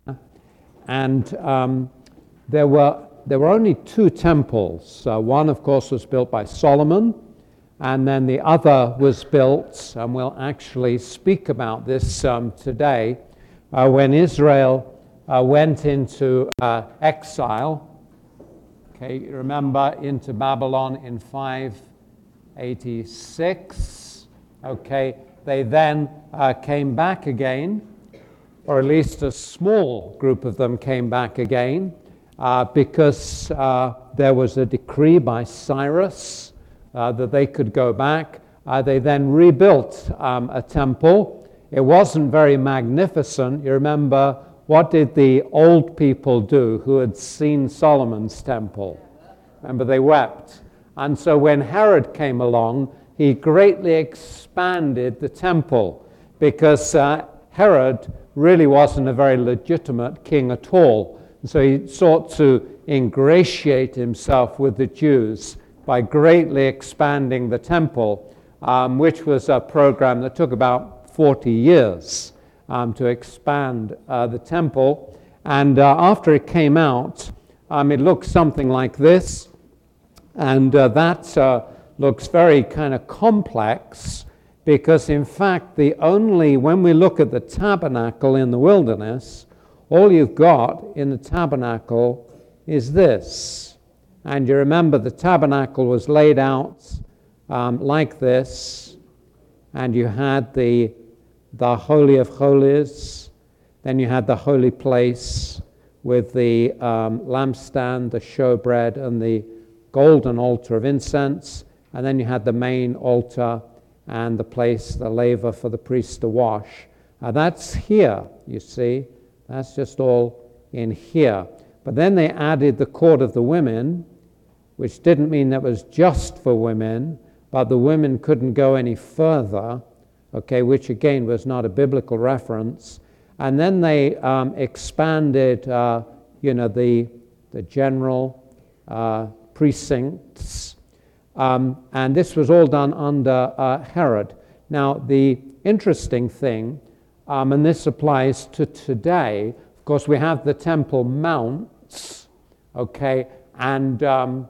And there were only two temples. One, of course, was built by Solomon, and then the other was built, and we'll actually speak about this today, when Israel went into exile. Okay, you remember, into Babylon in 586. Okay, they then came back again, or at least a small group of them came back again, because there was a decree by Cyrus that they could go back. They then rebuilt a temple. It wasn't very magnificent. You remember, what did the old people do who had seen Solomon's temple? Remember, they wept. And so when Herod came along, he greatly expanded the temple, because Herod really wasn't a very legitimate king at all. And so he sought to ingratiate himself with the Jews by greatly expanding the temple, which was a program that took about 40 years to expand the temple. And after it came out, it looked something like this. And that looks very kind of complex, because in fact, when we look at the tabernacle in the wilderness, all you've got in the tabernacle is this. And you remember, the tabernacle was laid out like this, and you had the Holy of Holies, then you had the holy place with the lampstand, the showbread, and the golden altar of incense, and then you had the main altar and the place, the laver for the priest to wash. That's here, you see. That's just all in here. But then they added the court of the women, which didn't mean that was just for women, but the women couldn't go any further, okay, which again was not a biblical reference. And then they expanded, the general precincts, and this was all done under Herod. Now, the interesting thing, and this applies to today, of course, we have the Temple Mounts, okay, and there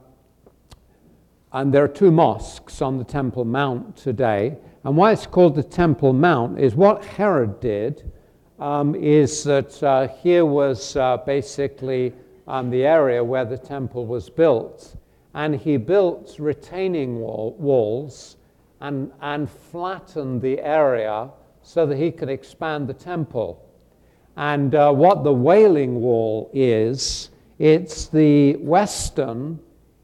are two mosques on the Temple Mount today. And why it's called the Temple Mount is what Herod did is that here was basically the area where the temple was built. And he built retaining walls and flattened the area so that he could expand the temple. And what the Wailing Wall is, it's the western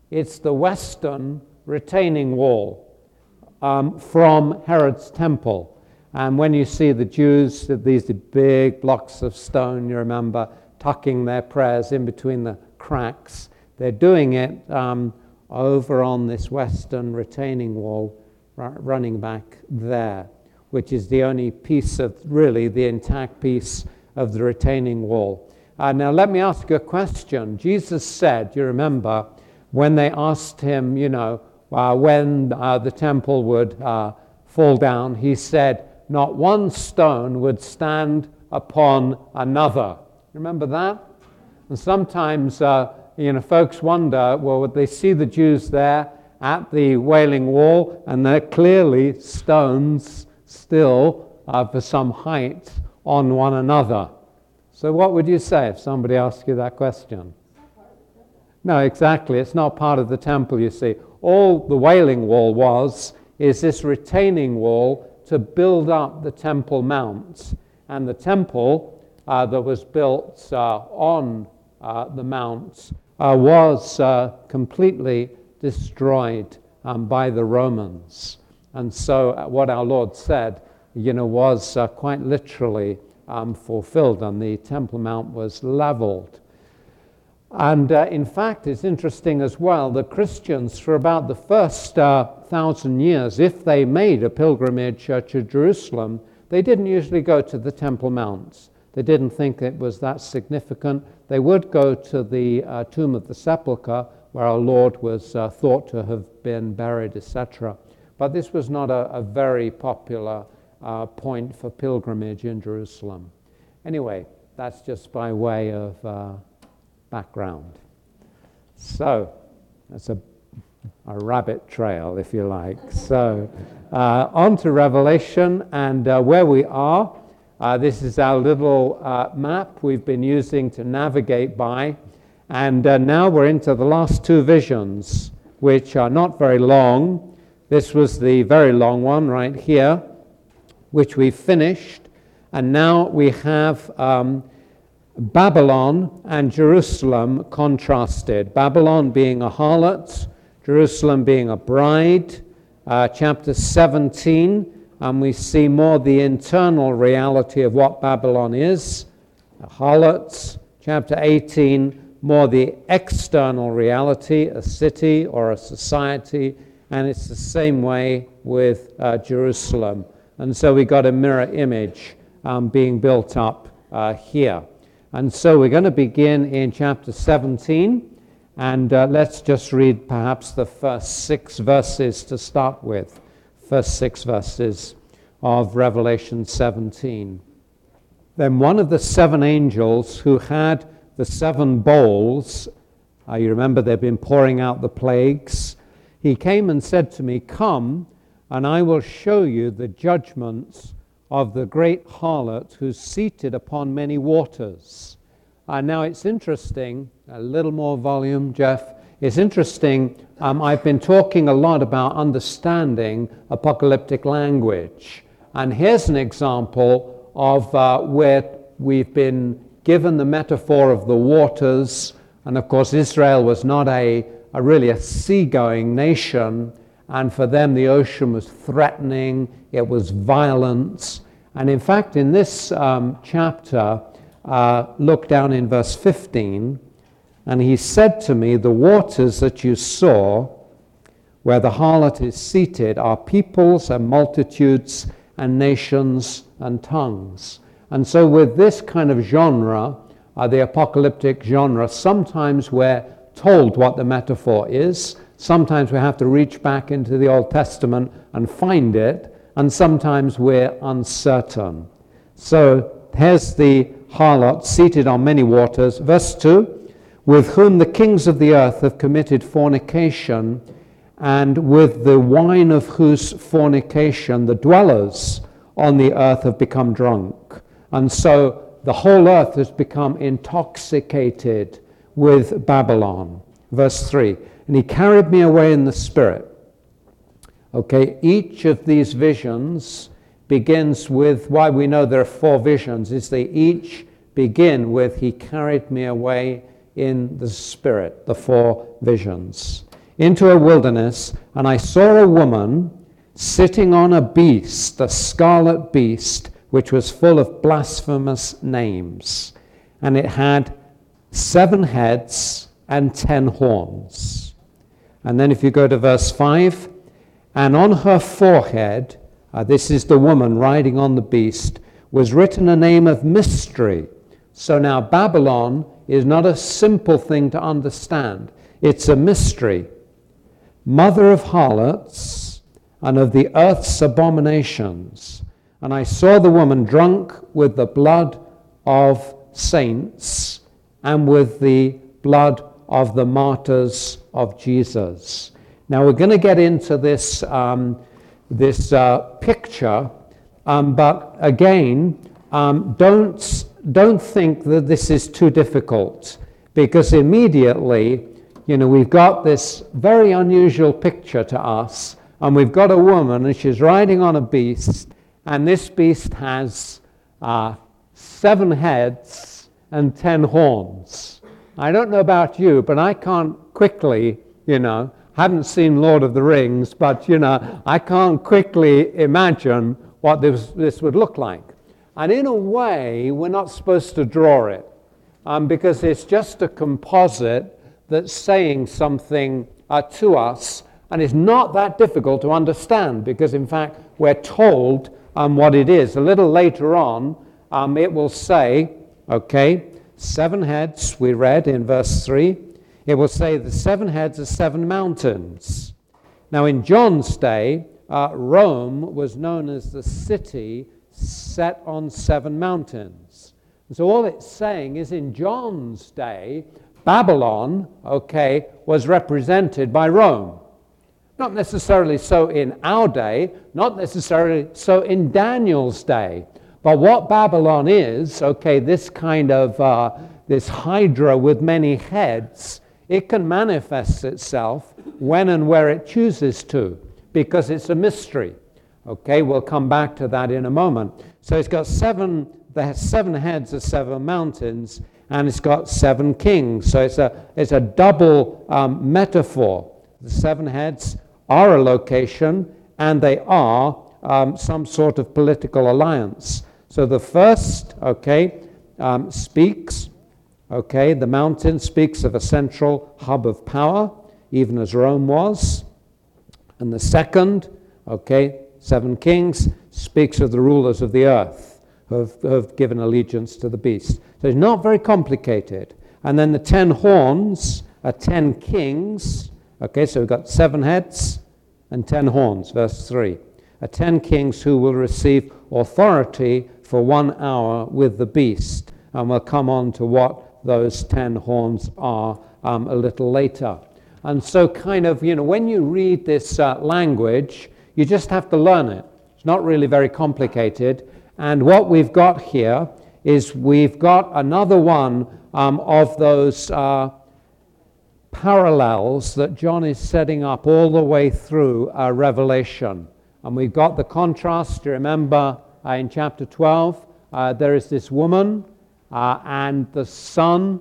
retaining wall from Herod's temple. And when you see the Jews, these big blocks of stone, you remember, tucking their prayers in between the cracks, they're doing it over on this western retaining wall running back there, which is the only piece of, really, the intact piece of the retaining wall. Now let me ask you a question. Jesus said, you remember, when they asked him, when the temple would fall down, he said, not one stone would stand upon another. Remember that? And sometimes, folks wonder, well, would they see the Jews there at the Wailing Wall, and they're clearly stones still for some height on one another. So what would you say if somebody asked you that question? No, exactly. It's not part of the temple, you see. All the Wailing Wall is this retaining wall to build up the Temple Mount. And the temple that was built on the Mount was completely destroyed by the Romans. And so what our Lord said, was quite literally fulfilled, and the Temple Mount was leveled. And in fact, it's interesting as well, the Christians, for about the first 1,000 years, if they made a pilgrimage to Jerusalem, they didn't usually go to the Temple Mount. They didn't think it was that significant. They would go to the tomb of the sepulchre, where our Lord was thought to have been buried, etc. But this was not a very popular point for pilgrimage in Jerusalem. Anyway, that's just by way of background. So, that's a rabbit trail, if you like. So, on to Revelation, and where we are, this is our little map we've been using to navigate by, and now we're into the last two visions, which are not very long. This was the very long one right here, which we finished, and now we have Babylon and Jerusalem contrasted. Babylon being a harlot, Jerusalem being a bride. Chapter 17, and we see more the internal reality of what Babylon is, a harlot. Chapter 18, more the external reality, a city or a society, and it's the same way with Jerusalem. And so we got a mirror image being built up here. And so we're going to begin in chapter 17, and let's just read perhaps the first 6 verses to start with. First 6 verses of Revelation 17. Then one of the 7 angels who had the 7 bowls, you remember they've been pouring out the plagues, he came and said to me, "Come, and I will show you the judgments of the great harlot who's seated upon many waters." Now it's interesting, a little more volume, Jeff. It's interesting, I've been talking a lot about understanding apocalyptic language. And here's an example of where we've been given the metaphor of the waters. And of course, Israel was not really a seagoing nation. And for them, the ocean was threatening. It was violence. And in fact, in this chapter, look down in verse 15, and he said to me, "The waters that you saw, where the harlot is seated, are peoples and multitudes and nations and tongues." And so with this kind of genre, the apocalyptic genre, sometimes we're told what the metaphor is, sometimes we have to reach back into the Old Testament and find it, and sometimes we're uncertain. So here's the harlot seated on many waters. Verse 2, "with whom the kings of the earth have committed fornication, and with the wine of whose fornication the dwellers on the earth have become drunk." And so the whole earth has become intoxicated with Babylon. Verse 3, "and he carried me away in the spirit." Okay, each of these visions begins with, why we know there are 4 visions, is they each begin with, "he carried me away in the spirit," the 4 visions, "into a wilderness, and I saw a woman sitting on a beast, the scarlet beast, which was full of blasphemous names, and it had 7 heads and 10 horns." And then if you go to verse 5, "and on her forehead," this is the woman riding on the beast, "was written a name of mystery." So now Babylon is not a simple thing to understand. It's a mystery. "Mother of harlots and of the earth's abominations. And I saw the woman drunk with the blood of saints and with the blood of the martyrs of Jesus." Now we're going to get into this picture, but again, don't think that this is too difficult, because immediately, we've got this very unusual picture to us, and we've got a woman, and she's riding on a beast, and this beast has 7 heads and 10 horns. I don't know about you, but I can't quickly, haven't seen Lord of the Rings, but, I can't quickly imagine what this would look like. And in a way, we're not supposed to draw it, because it's just a composite that's saying something to us, and it's not that difficult to understand, because in fact, we're told what it is. A little later on, it will say, 7 heads, we read in verse 3, it will say the 7 heads are 7 mountains. Now in John's day, Rome was known as the city set on 7 mountains. So all it's saying is in John's day, Babylon, okay, was represented by Rome. Not necessarily so in our day, not necessarily so in Daniel's day. But what Babylon is, okay, this kind of, this hydra with many heads, it can manifest itself when and where it chooses to, because it's a mystery. Okay, we'll come back to that in a moment. So it's got seven heads of 7 mountains, and it's got 7 kings. So it's a double metaphor. The 7 heads are a location, and they are some sort of political alliance. So the first, speaks, the mountain speaks of a central hub of power, even as Rome was. And the second, 7 kings, speaks of the rulers of the earth who have given allegiance to the beast. So it's not very complicated. And then the 10 horns are 10 kings. Okay, so we've got 7 heads and 10 horns, verse 3. 10 kings who will receive authority for 1 hour with the beast. And we'll come on to what those 10 horns are a little later. And so kind of, when you read this language, you just have to learn it. It's not really very complicated. And what we've got here is we've got another one of those parallels that John is setting up all the way through Revelation. And we've got the contrast. You remember in chapter 12, there is this woman, and the sun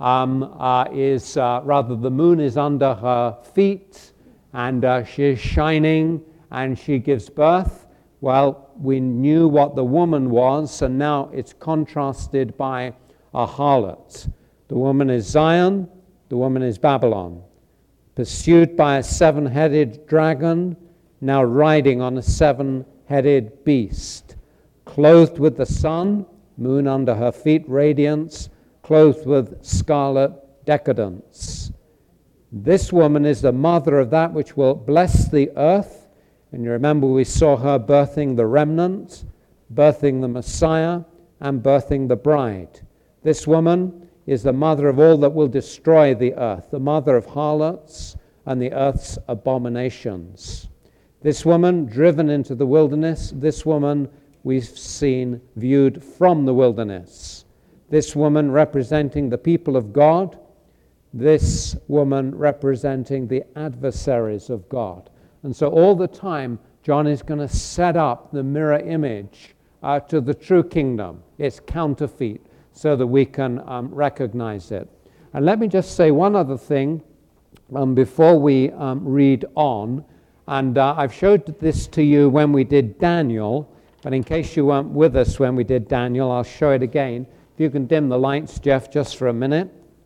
the moon is under her feet, and she is shining, and she gives birth. Well, we knew what the woman was, and now it's contrasted by a harlot. The woman is Zion, the woman is Babylon, pursued by a 7-headed dragon, now riding on a 7-headed beast, clothed with the sun, moon under her feet, radiance, clothed with scarlet decadence. This woman is the mother of that which will bless the earth. And you remember we saw her birthing the remnant, birthing the Messiah, and birthing the bride. This woman is the mother of all that will destroy the earth, the mother of harlots and the earth's abominations. This woman driven into the wilderness, this woman we've seen viewed from the wilderness. This woman representing the people of God, this woman representing the adversaries of God. And so all the time, John is going to set up the mirror image to the true kingdom. It's counterfeit, so that we can recognize it. And let me just say one other thing before we read on. And I've showed this to you when we did Daniel, but in case you weren't with us when we did Daniel, I'll show it again. If you can dim the lights, Jeff, just for a minute.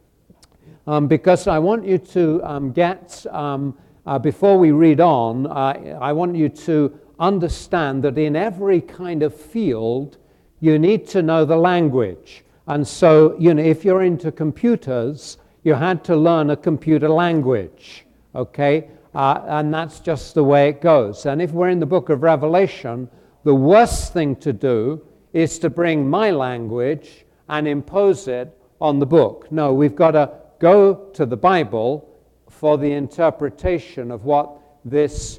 Because I want you to get... before we read on, I want you to understand that in every kind of field, you need to know the language. And so, if you're into computers, you had to learn a computer language, okay? And that's just the way it goes. And if we're in the book of Revelation, the worst thing to do is to bring my language and impose it on the book. No, we've got to go to the Bible for the interpretation of what this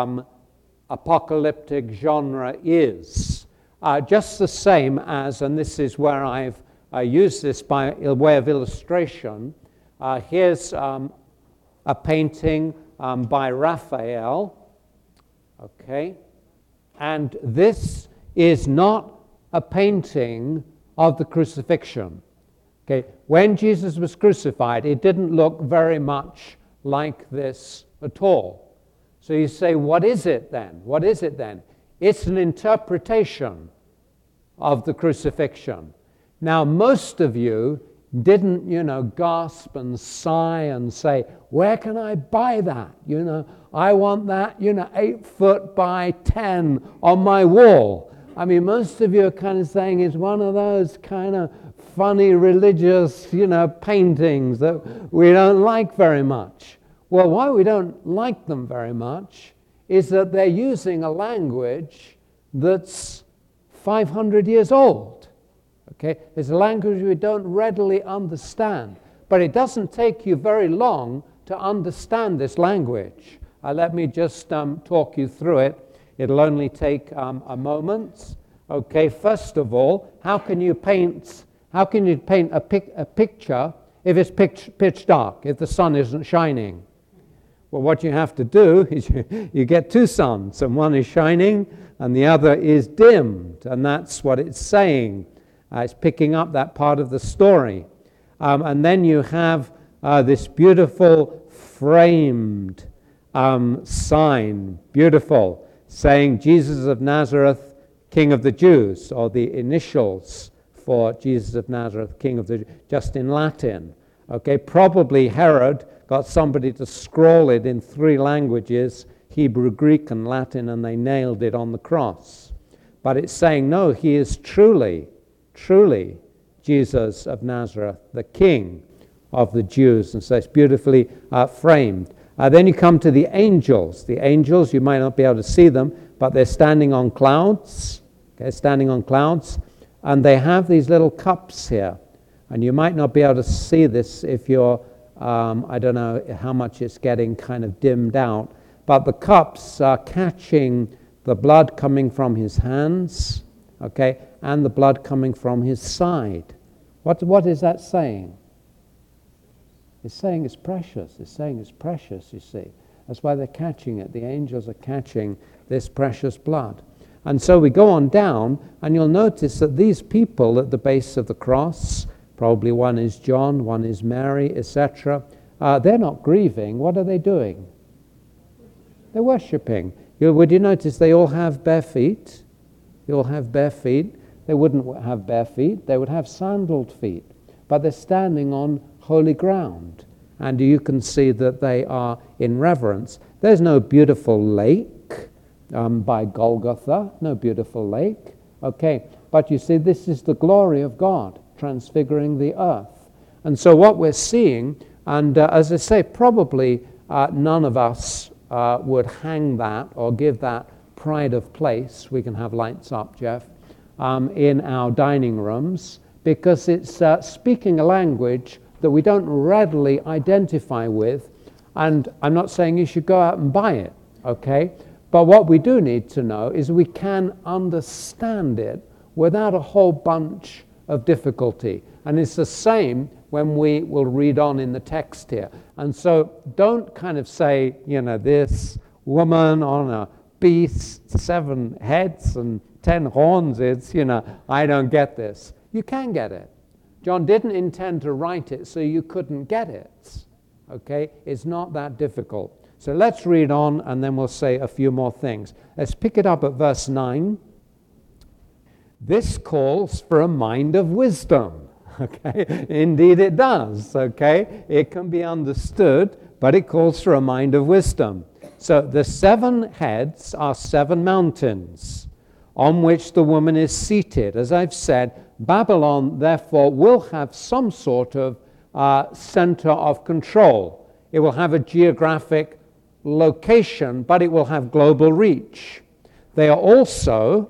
apocalyptic genre is. Just the same as, and this is where I've used this by way of illustration, here's a painting by Raphael, okay? And this is not a painting of the crucifixion. Okay, when Jesus was crucified, it didn't look very much like this at all. So you say, what is it then? What is it then? It's an interpretation of the crucifixion. Now, most of you didn't, gasp and sigh and say, where can I buy that? I want that, 8 foot by 10 on my wall. I mean, most of you are kind of saying it's one of those kind of funny religious, paintings that we don't like very much. Well, why we don't like them very much is that they're using a language that's 500 years old. Okay? It's a language we don't readily understand. But it doesn't take you very long to understand this language. Let me just talk you through it. It'll only take a moment. Okay, first of all, how can you paint a picture if it's pitch dark, if the sun isn't shining? Well, what you have to do is you get two suns, and one is shining and the other is dimmed, and that's what it's saying. It's picking up that part of the story. And then you have this beautiful framed sign, beautiful, saying Jesus of Nazareth, King of the Jews, or the initials for Jesus of Nazareth, King of the Jews, just in Latin. Okay, probably Herod got somebody to scroll it in 3 languages, Hebrew, Greek, and Latin, and they nailed it on the cross. But it's saying, no, he is truly, truly Jesus of Nazareth, the King of the Jews. And so it's beautifully framed. Then you come to the angels. The angels, you might not be able to see them, but they're standing on clouds. Okay, standing on clouds. And they have these little cups here. And you might not be able to see this if you're, I don't know how much it's getting kind of dimmed out. But the cups are catching the blood coming from his hands, okay, and the blood coming from his side. What is that saying? It's saying it's precious. It's saying it's precious, you see. That's why they're catching it. The angels are catching this precious blood. And so we go on down, and you'll notice that these people at the base of the cross, probably one is John, one is Mary, etc., they're not grieving. What are they doing? They're worshipping. Would you notice they all have bare feet? They all have bare feet. They wouldn't have bare feet. They would have sandaled feet. But they're standing on holy ground. And you can see that they are in reverence. There's no beautiful lake by Golgotha. No beautiful lake. Okay. But you see, this is the glory of God transfiguring the earth. And so what we're seeing, and as I say, probably none of us would hang that or give that pride of place, we can have lights up, Jeff, in our dining rooms, because it's speaking a language that we don't readily identify with. And I'm not saying you should go out and buy it, okay? But what we do need to know is we can understand it without a whole bunch of difficulty. And it's the same when we will read on in the text here. And so don't kind of say, this woman on a beast, 7 heads and 10 horns, it's, I don't get this. You can get it. John didn't intend to write it so you couldn't get it. Okay? It's not that difficult. So let's read on, and then we'll say a few more things. Let's pick it up at verse 9. This calls for a mind of wisdom. Okay, indeed it does. Okay, it can be understood, but it calls for a mind of wisdom. So the 7 heads are 7 mountains on which the woman is seated. As I've said, Babylon therefore will have some sort of center of control. It will have a geographic location, but it will have global reach. They are also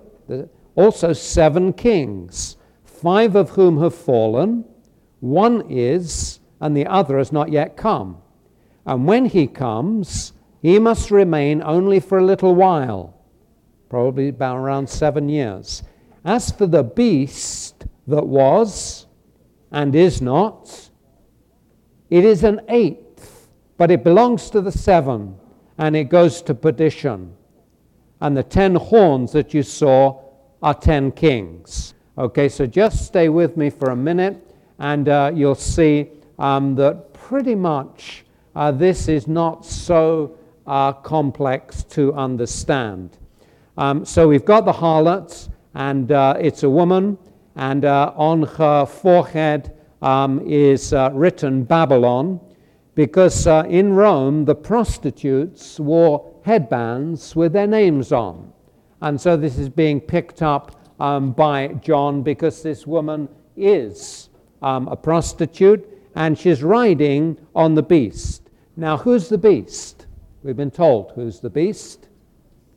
7 kings. 5 of whom have fallen, 1 is, and the other has not yet come. And when he comes, he must remain only for a little while, probably about around 7 years. As for the beast that was and is not, it is an 8th, but it belongs to the 7, and it goes to perdition. And the 10 horns that you saw are 10 kings. Okay, so just stay with me for a minute, and you'll see that pretty much this is not so complex to understand. So we've got the harlot, and it's a woman, and on her forehead is written Babylon, because in Rome the prostitutes wore headbands with their names on. And so this is being picked up by John, because this woman is a prostitute, and she's riding on the beast. Now, who's the beast? We've been told who's the beast.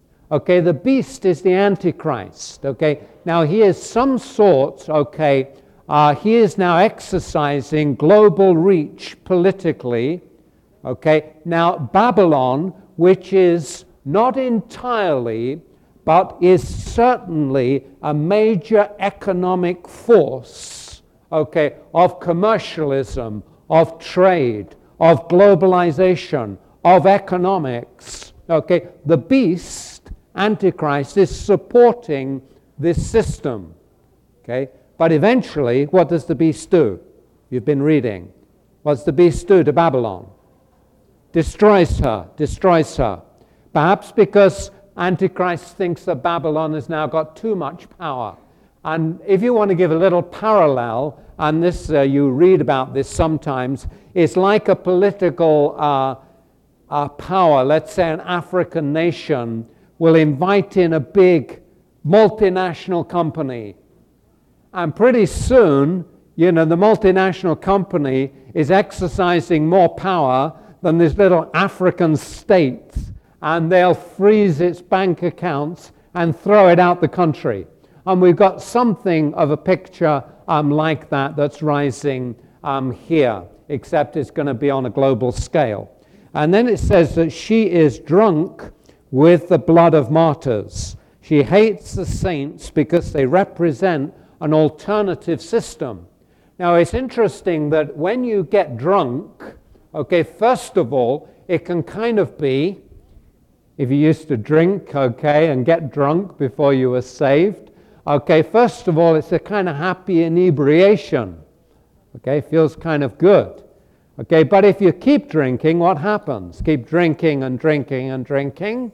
Okay, the beast is the Antichrist. Okay, now he is some sort, he is now exercising global reach politically. Okay, now Babylon, which is not entirely, but is certainly a major economic force, okay, of commercialism, of trade, of globalization, of economics. Okay, the beast, Antichrist, is supporting this system. Okay, but eventually, what does the beast do? You've been reading. What does the beast do to Babylon? Destroys her, destroys her. Perhaps because Antichrist thinks that Babylon has now got too much power. And if you want to give a little parallel, and this you read about this sometimes, it's like a political power. Let's say an African nation will invite in a big multinational company. And pretty soon, the multinational company is exercising more power than this little African state. And they'll freeze its bank accounts and throw it out the country. And we've got something of a picture like that that's rising here, except it's going to be on a global scale. And then it says that she is drunk with the blood of martyrs. She hates the saints because they represent an alternative system. Now, it's interesting that when you get drunk, okay, first of all, it can kind of be, if you used to drink, okay, and get drunk before you were saved, okay, first of all, it's a kind of happy inebriation. Okay, feels kind of good. Okay, but if you keep drinking, what happens? Keep drinking and drinking and drinking.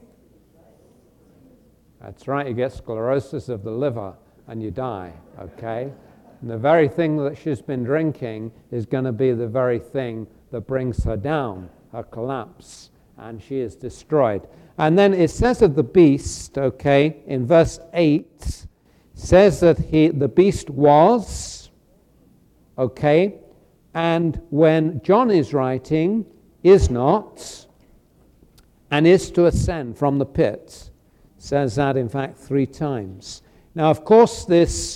That's right, you get sclerosis of the liver and you die, okay? And the very thing that she's been drinking is going to be the very thing that brings her down, her collapse, and she is destroyed. And then it says of the beast, okay, in verse 8, says that the beast was, okay, and when John is writing, is not, and is to ascend from the pit. Says that, in fact, 3 times. Now, of course, this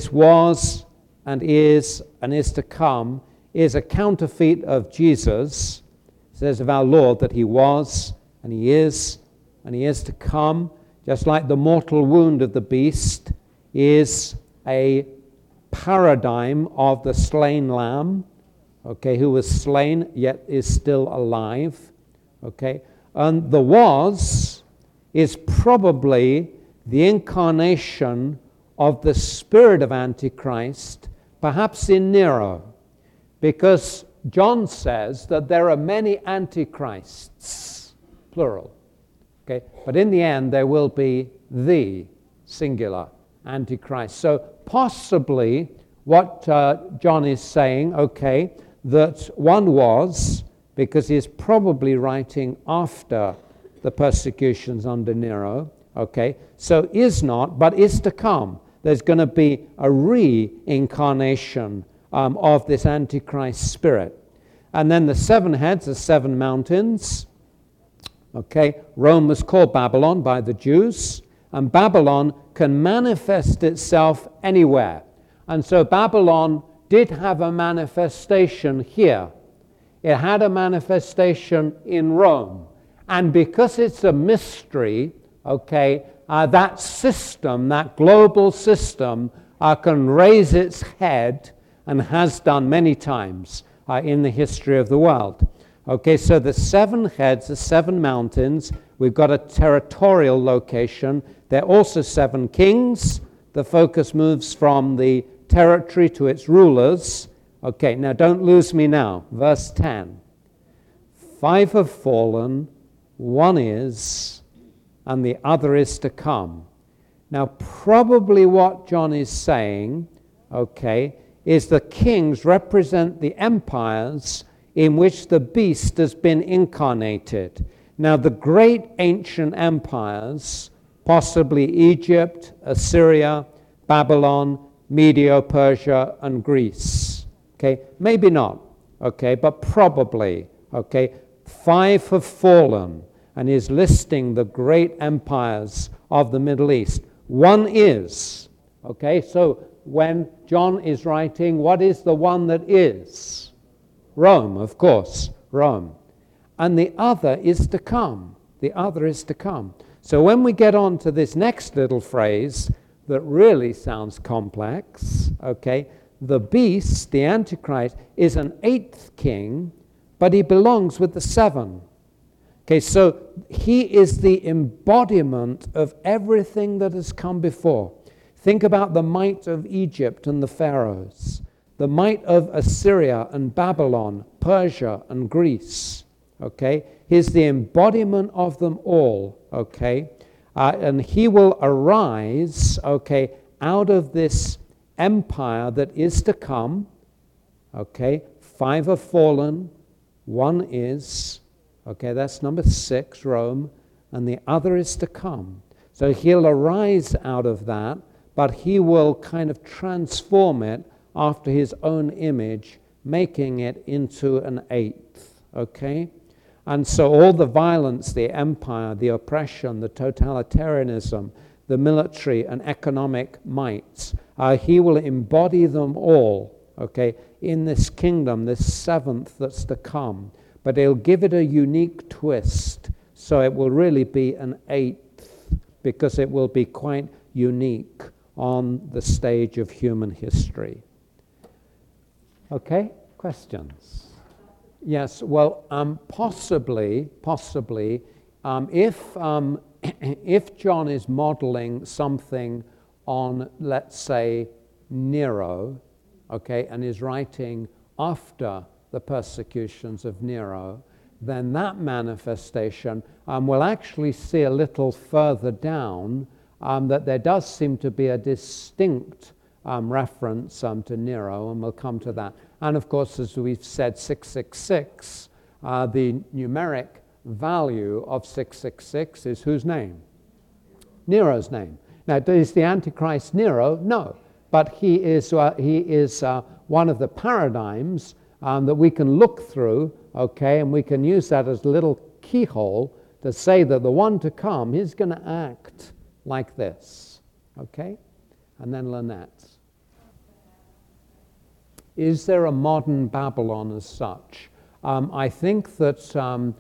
was and is to come is a counterfeit of Jesus. It says of our Lord that he was, and he is to come, just like the mortal wound of the beast is a paradigm of the slain lamb, okay, who was slain yet is still alive, okay, and the was is probably the incarnation of the spirit of Antichrist, perhaps in Nero, because John says that there are many Antichrists, plural, okay, but in the end there will be the singular Antichrist. So possibly what John is saying, okay, that one was, because he's probably writing after the persecutions under Nero, okay, so is not, but is to come. There's going to be a reincarnation of this Antichrist spirit. And then the 7 heads, the 7 mountains, okay, Rome was called Babylon by the Jews, and Babylon can manifest itself anywhere. And so Babylon did have a manifestation here. It had a manifestation in Rome. And because it's a mystery, okay, that system, that global system, can raise its head and has done many times in the history of the world. Okay, so the 7 heads, the 7 mountains, we've got a territorial location. There are also 7 kings. The focus moves from the territory to its rulers. Okay, now don't lose me now. Verse 10. 5 have fallen, 1 is, and the other is to come. Now, probably what John is saying, okay, is the kings represent the empires in which the beast has been incarnated. Now, the great ancient empires, possibly Egypt, Assyria, Babylon, Medo-Persia, and Greece. Okay, maybe not, okay, but probably, okay, 5 have fallen, and is listing the great empires of the Middle East. 1 is, okay, so when John is writing, what is the one that is? Rome, of course, Rome. And the other is to come. The other is to come. So when we get on to this next little phrase that really sounds complex, okay, the beast, the Antichrist, is an eighth king, but he belongs with the seven. Okay, so he is the embodiment of everything that has come before. Think about the might of Egypt and the pharaohs, the might of Assyria and Babylon, Persia and Greece. Okay, he's the embodiment of them all. Okay, and he will arise. Okay, out of this empire that is to come. Okay, 5 have fallen, 1 is. Okay, that's number 6, Rome, and the other is to come. So he'll arise out of that, but he will kind of transform it after his own image, making it into an eighth. Okay? And so all the violence, the empire, the oppression, the totalitarianism, the military and economic mights, he will embody them all, okay, in this kingdom, this seventh that's to come. But he'll give it a unique twist, so it will really be an eighth, because it will be quite unique on the stage of human history. Okay, questions? Yes, well, possibly, if John is modeling something on, let's say, Nero, okay, and is writing after the persecutions of Nero, then that manifestation will actually see a little further down that there does seem to be a distinct reference to Nero, and we'll come to that. And of course, as we've said, 666, the numeric value of 666 is whose name? Nero's name. Now, is the Antichrist Nero? No, but he is one of the paradigms that we can look through, okay, and we can use that as a little keyhole to say that the one to come, he's going to act like this, okay? And then Lynette. Is there a modern Babylon as such? I think that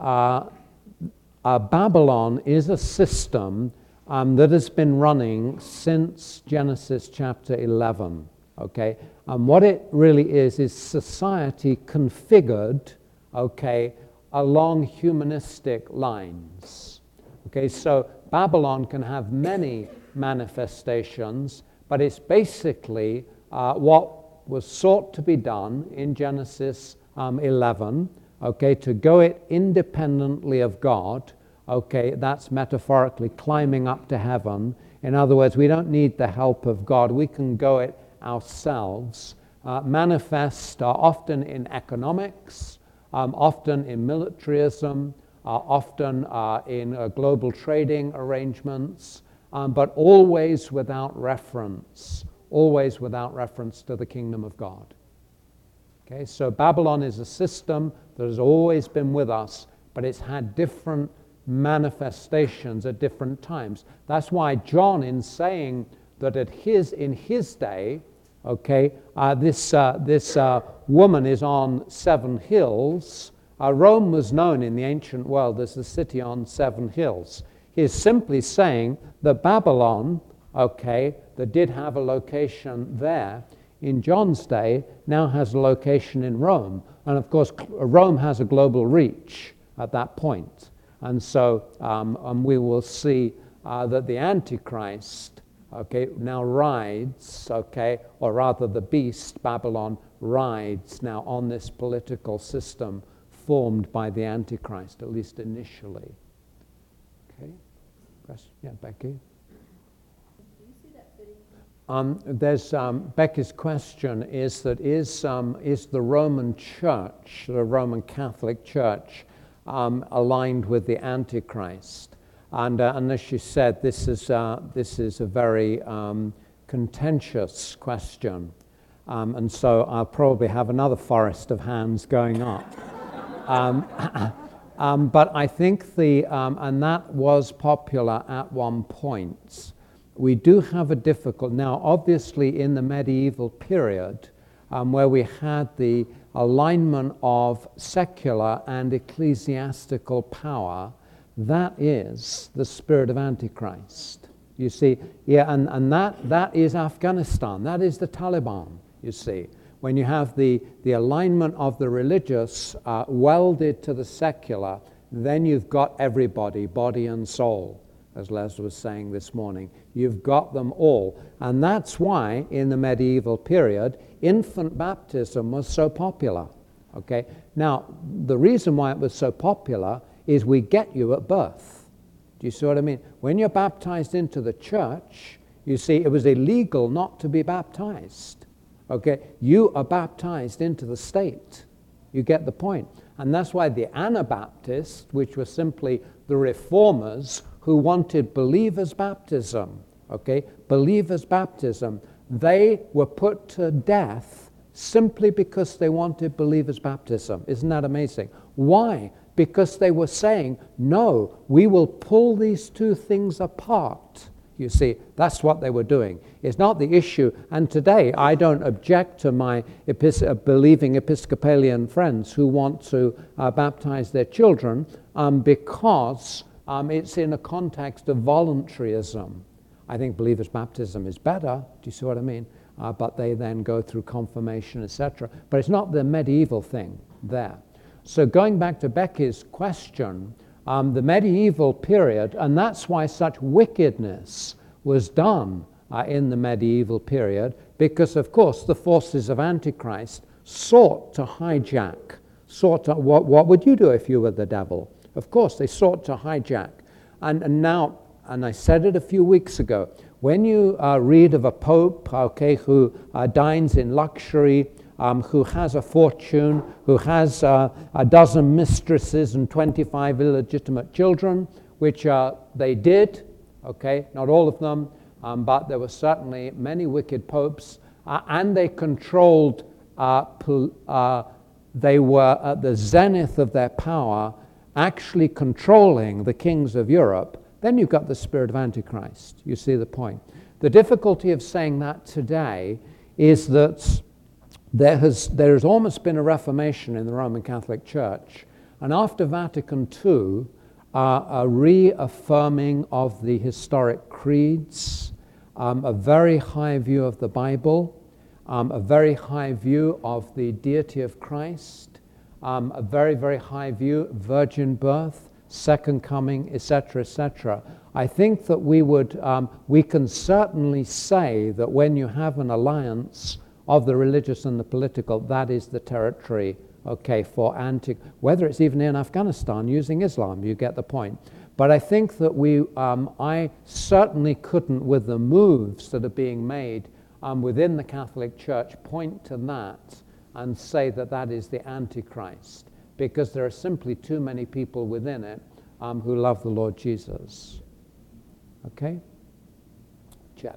Babylon is a system that has been running since Genesis chapter 11, okay? And what it really is society configured, okay, along humanistic lines. Okay, so Babylon can have many manifestations, but it's basically what was sought to be done in Genesis 11, okay, to go it independently of God. Okay, that's metaphorically climbing up to heaven. In other words, we don't need the help of God. We can go it ourselves. Manifest often in economics, often in militarism, often in global trading arrangements, but always without reference to the kingdom of God. Okay, so Babylon is a system that has always been with us, but it's had different manifestations at different times. That's why John, in saying that in his day, okay, this woman is on 7 hills. Rome was known in the ancient world as the city on 7 hills. He is simply saying that Babylon, okay, that did have a location there in John's day, now has a location in Rome. And of course, Rome has a global reach at that point. And so we will see that the Antichrist, okay, now rides, okay, or rather the beast, Babylon, rides now on this political system formed by the Antichrist, at least initially. Okay? Question? Yeah, Becky? There's Becky's question is that is the Roman Church, the Roman Catholic Church, aligned with the Antichrist? And as she said, this is a very contentious question, and so I'll probably have another forest of hands going up. But I think and that was popular at one point. we do have a difficult, now obviously in the medieval period, where we had the alignment of secular and ecclesiastical power, that is the spirit of Antichrist. You see, yeah, and that is Afghanistan, that is the Taliban, you see. When you have the alignment of the religious welded to the secular, then you've got everybody, body and soul, as Les was saying this morning. You've got them all. And that's why, in the medieval period, infant baptism was so popular. Okay? Now, the reason why it was so popular is we get you at birth. Do you see what I mean? When you're baptized into the church, you see, it was illegal not to be baptized. Okay? You are baptized into the state. You get the point. And that's why the Anabaptists, which were simply the reformers who wanted believers' baptism, okay, believers' baptism, they were put to death simply because they wanted believers' baptism. Isn't that amazing? Why? Because they were saying, no, we will pull these two things apart. You see, that's what they were doing. It's not the issue. And today, I don't object to my believing Episcopalian friends who want to baptize their children because it's in a context of voluntarism. I think believers' baptism is better. Do you see what I mean? But they then go through confirmation, etc. But it's not the medieval thing there. So going back to Becky's question, the medieval period, and that's why such wickedness was done in the medieval period, because of course the forces of Antichrist sought to hijack, what would you do if you were the devil? Of course they sought to hijack. And now, and I said it a few weeks ago, when you read of a pope, okay, who dines in luxury, who has a fortune, who has a dozen mistresses and 25 illegitimate children, which they did, okay, not all of them, but there were certainly many wicked popes, and they controlled, they were at the zenith of their power, actually controlling the kings of Europe. Then you've got the spirit of Antichrist. You see the point. The difficulty of saying that today is that there has almost been a reformation in the Roman Catholic Church, and after Vatican II, a reaffirming of the historic creeds, a very high view of the Bible, a very high view of the deity of Christ, a very, very high view, virgin birth, second coming, etc., etc. I think that we can certainly say that when you have an alliance of the religious and the political, that is the territory, okay, for whether it's even in Afghanistan using Islam, you get the point. But I think that I certainly couldn't, with the moves that are being made within the Catholic Church, point to that and say that that is the Antichrist, because there are simply too many people within it who love the Lord Jesus. Okay? Chet.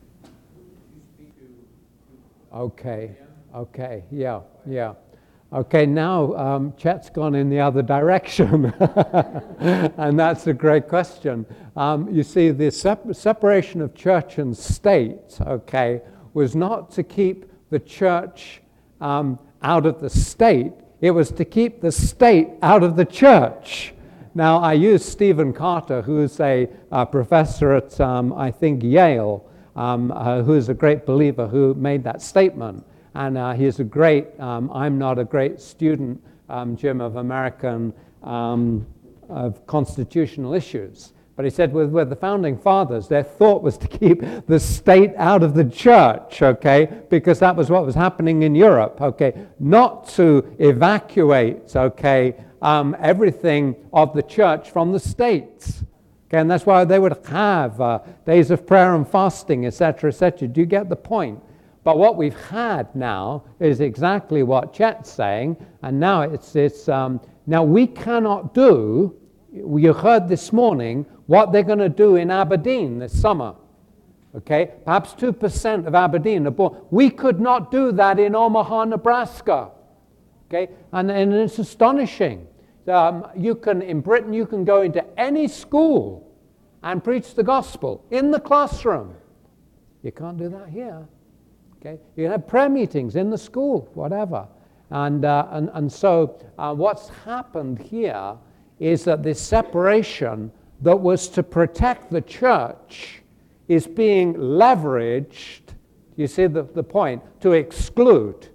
Okay, yeah. Okay, now Chet's gone in the other direction, and that's a great question. You see, the separation of church and state, okay, was not to keep the church out of the state, it was to keep the state out of the church. Now, I use Stephen Carter, who's a professor at, I think, Yale, who's a great believer who made that statement. And he's a great, I'm not a great student, Jim, of American of constitutional issues. But he said with the founding fathers, their thought was to keep the state out of the church, okay, because that was what was happening in Europe, okay, not to evacuate, okay, everything of the church from the states. Okay, and that's why they would have days of prayer and fasting, etc., etc. Do you get the point? But what we've had now is exactly what Chet's saying, and now it's now we cannot do. You heard this morning what they're going to do in Aberdeen this summer. Okay, perhaps 2% of Aberdeen are born. We could not do that in Omaha, Nebraska. Okay, and it's astonishing. You can in Britain, you can go into any school, and preach the gospel in the classroom. You can't do that here. Okay? You can have prayer meetings in the school, whatever. And so what's happened here is that this separation that was to protect the church is being leveraged, you see the point, to exclude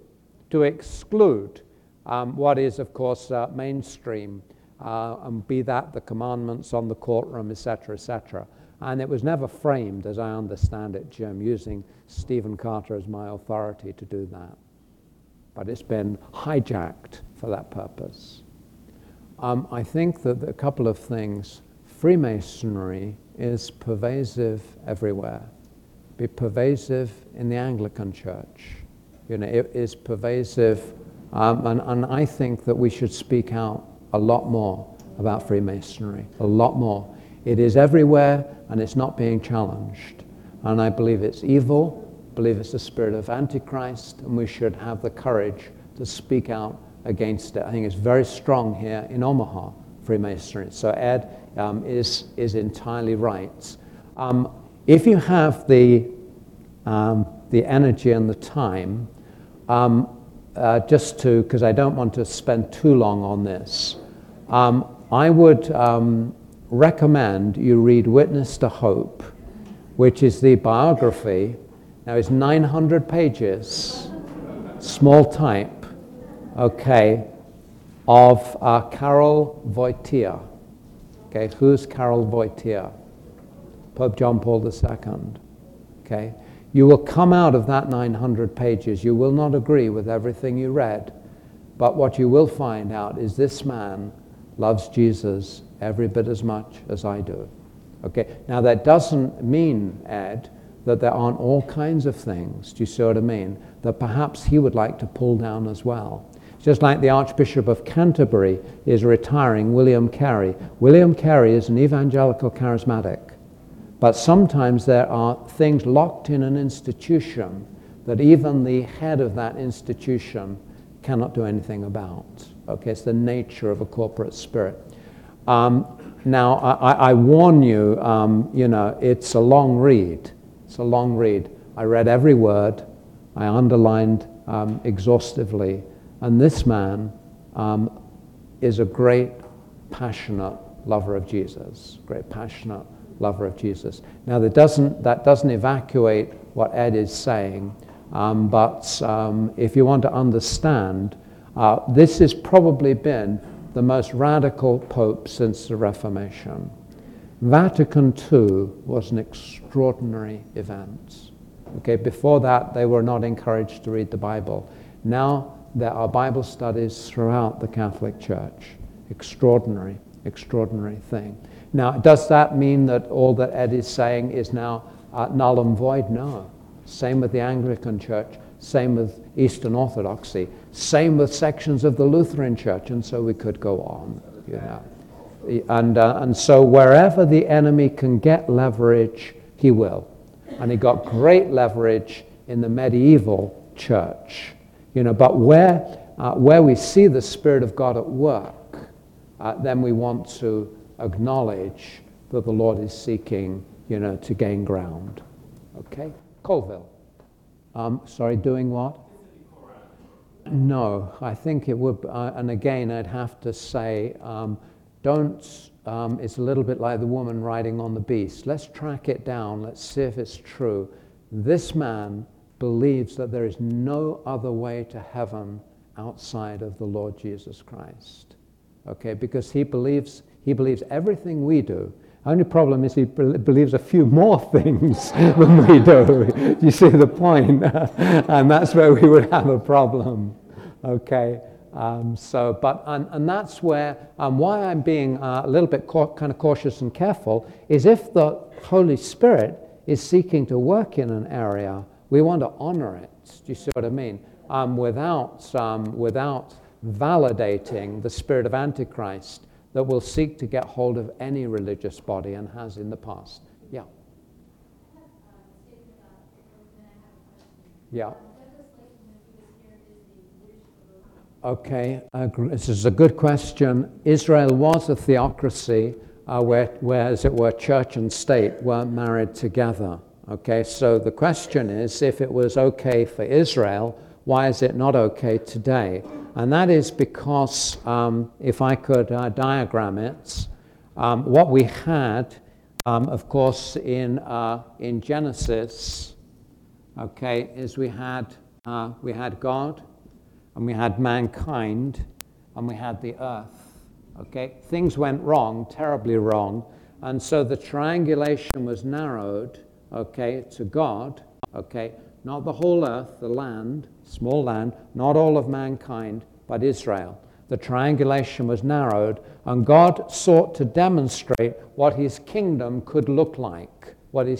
what is, of course, mainstream, and be that the commandments on the courtroom, etc., etc. And it was never framed, as I understand it, Jim, using Stephen Carter as my authority to do that. But it's been hijacked for that purpose. I think that a couple of things. Freemasonry is pervasive everywhere. Be pervasive in the Anglican Church. You know, it is pervasive, and I think that we should speak out a lot more about Freemasonry, a lot more. It is everywhere, and it's not being challenged. And I believe it's evil, I believe it's the spirit of Antichrist, and we should have the courage to speak out against it. I think it's very strong here in Omaha, Freemasonry. So Ed is entirely right. If you have the energy and the time, just to, because I don't want to spend too long on this, I would recommend you read Witness to Hope, which is the biography. Now it's 900 pages, small type, okay, of Karol Wojtyła. Okay, who's Karol Wojtyła? Pope John Paul II. Okay, you will come out of that 900 pages. You will not agree with everything you read, but what you will find out is this man loves Jesus every bit as much as I do. Okay, now that doesn't mean, Ed, that there aren't all kinds of things, do you see what I mean, that perhaps he would like to pull down as well. Just like the Archbishop of Canterbury is retiring, William Carey. William Carey is an evangelical charismatic, but sometimes there are things locked in an institution that even the head of that institution cannot do anything about. Okay, it's the nature of a corporate spirit. Now, I warn you, you know, it's a long read. It's a long read. I read every word. I underlined exhaustively. And this man is a great, passionate lover of Jesus. Great, passionate lover of Jesus. Now, that doesn't evacuate what Ed is saying, but if you want to understand, this has probably been the most radical pope since the Reformation. Vatican II was an extraordinary event. Okay, before that, they were not encouraged to read the Bible. Now, there are Bible studies throughout the Catholic Church. Extraordinary, extraordinary thing. Now, does that mean that all that Ed is saying is now null and void? No. Same with the Anglican Church, same with Eastern Orthodoxy, same with sections of the Lutheran Church, and so we could go on. You know. And so wherever the enemy can get leverage, he will. And he got great leverage in the medieval church. You know, but where we see the Spirit of God at work, then we want to acknowledge that the Lord is seeking, you know, to gain ground. Okay? Colville. Sorry, doing what? No, I think it would, and again, I'd have to say, it's a little bit like the woman riding on the beast. Let's track it down. Let's see if it's true. This man believes that there is no other way to heaven outside of the Lord Jesus Christ. Okay, because he believes everything we do. Only problem is he believes a few more things than we do. You see the point? And that's where we would have a problem. Okay, and that's where why I'm being a little bit kind of cautious and careful is if the Holy Spirit is seeking to work in an area, we want to honor it. Do you see what I mean? Without validating the spirit of Antichrist that will seek to get hold of any religious body and has in the past. Yeah. Yeah. Okay, this is a good question. Israel was a theocracy where, as it were, church and state weren't married together. Okay, so the question is, if it was okay for Israel, why is it not okay today? And that is because, if I could diagram it, what we had, of course, in Genesis, okay, is we had God, and we had mankind, and we had the earth. Okay, things went wrong, terribly wrong, and so the triangulation was narrowed, okay, to God, okay, not the whole earth, the land, small land, not all of mankind, but Israel. The triangulation was narrowed, and God sought to demonstrate what his kingdom could look like,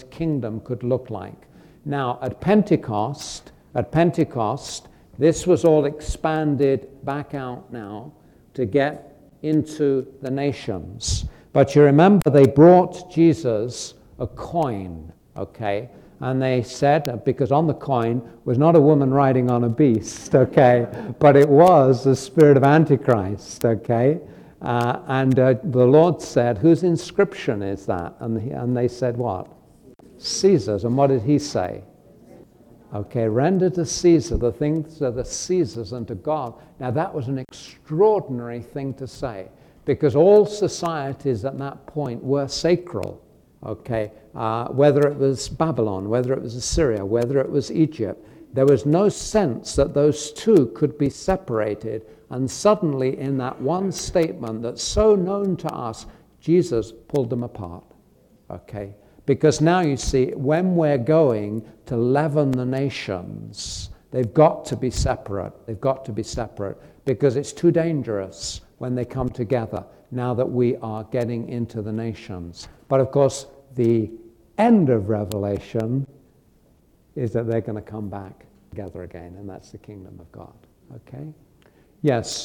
Now, at Pentecost, this was all expanded back out now to get into the nations. But you remember they brought Jesus a coin, okay? And they said, because on the coin was not a woman riding on a beast, okay? But it was the spirit of Antichrist, okay? And the Lord said, whose inscription is that? And they said, what? Caesar's. And what did he say? Okay, render to Caesar the things that are Caesar's, and to God. Now that was an extraordinary thing to say, because all societies at that point were sacral, okay? Whether it was Babylon, whether it was Assyria, whether it was Egypt, there was no sense that those two could be separated. And suddenly in that one statement that's so known to us, Jesus pulled them apart, okay? Because now you see, when we're going to leaven the nations, they've got to be separate. Because it's too dangerous when they come together, now that we are getting into the nations. But of course, the end of Revelation is that they're going to come back together again, and that's the kingdom of God. Okay? Yes.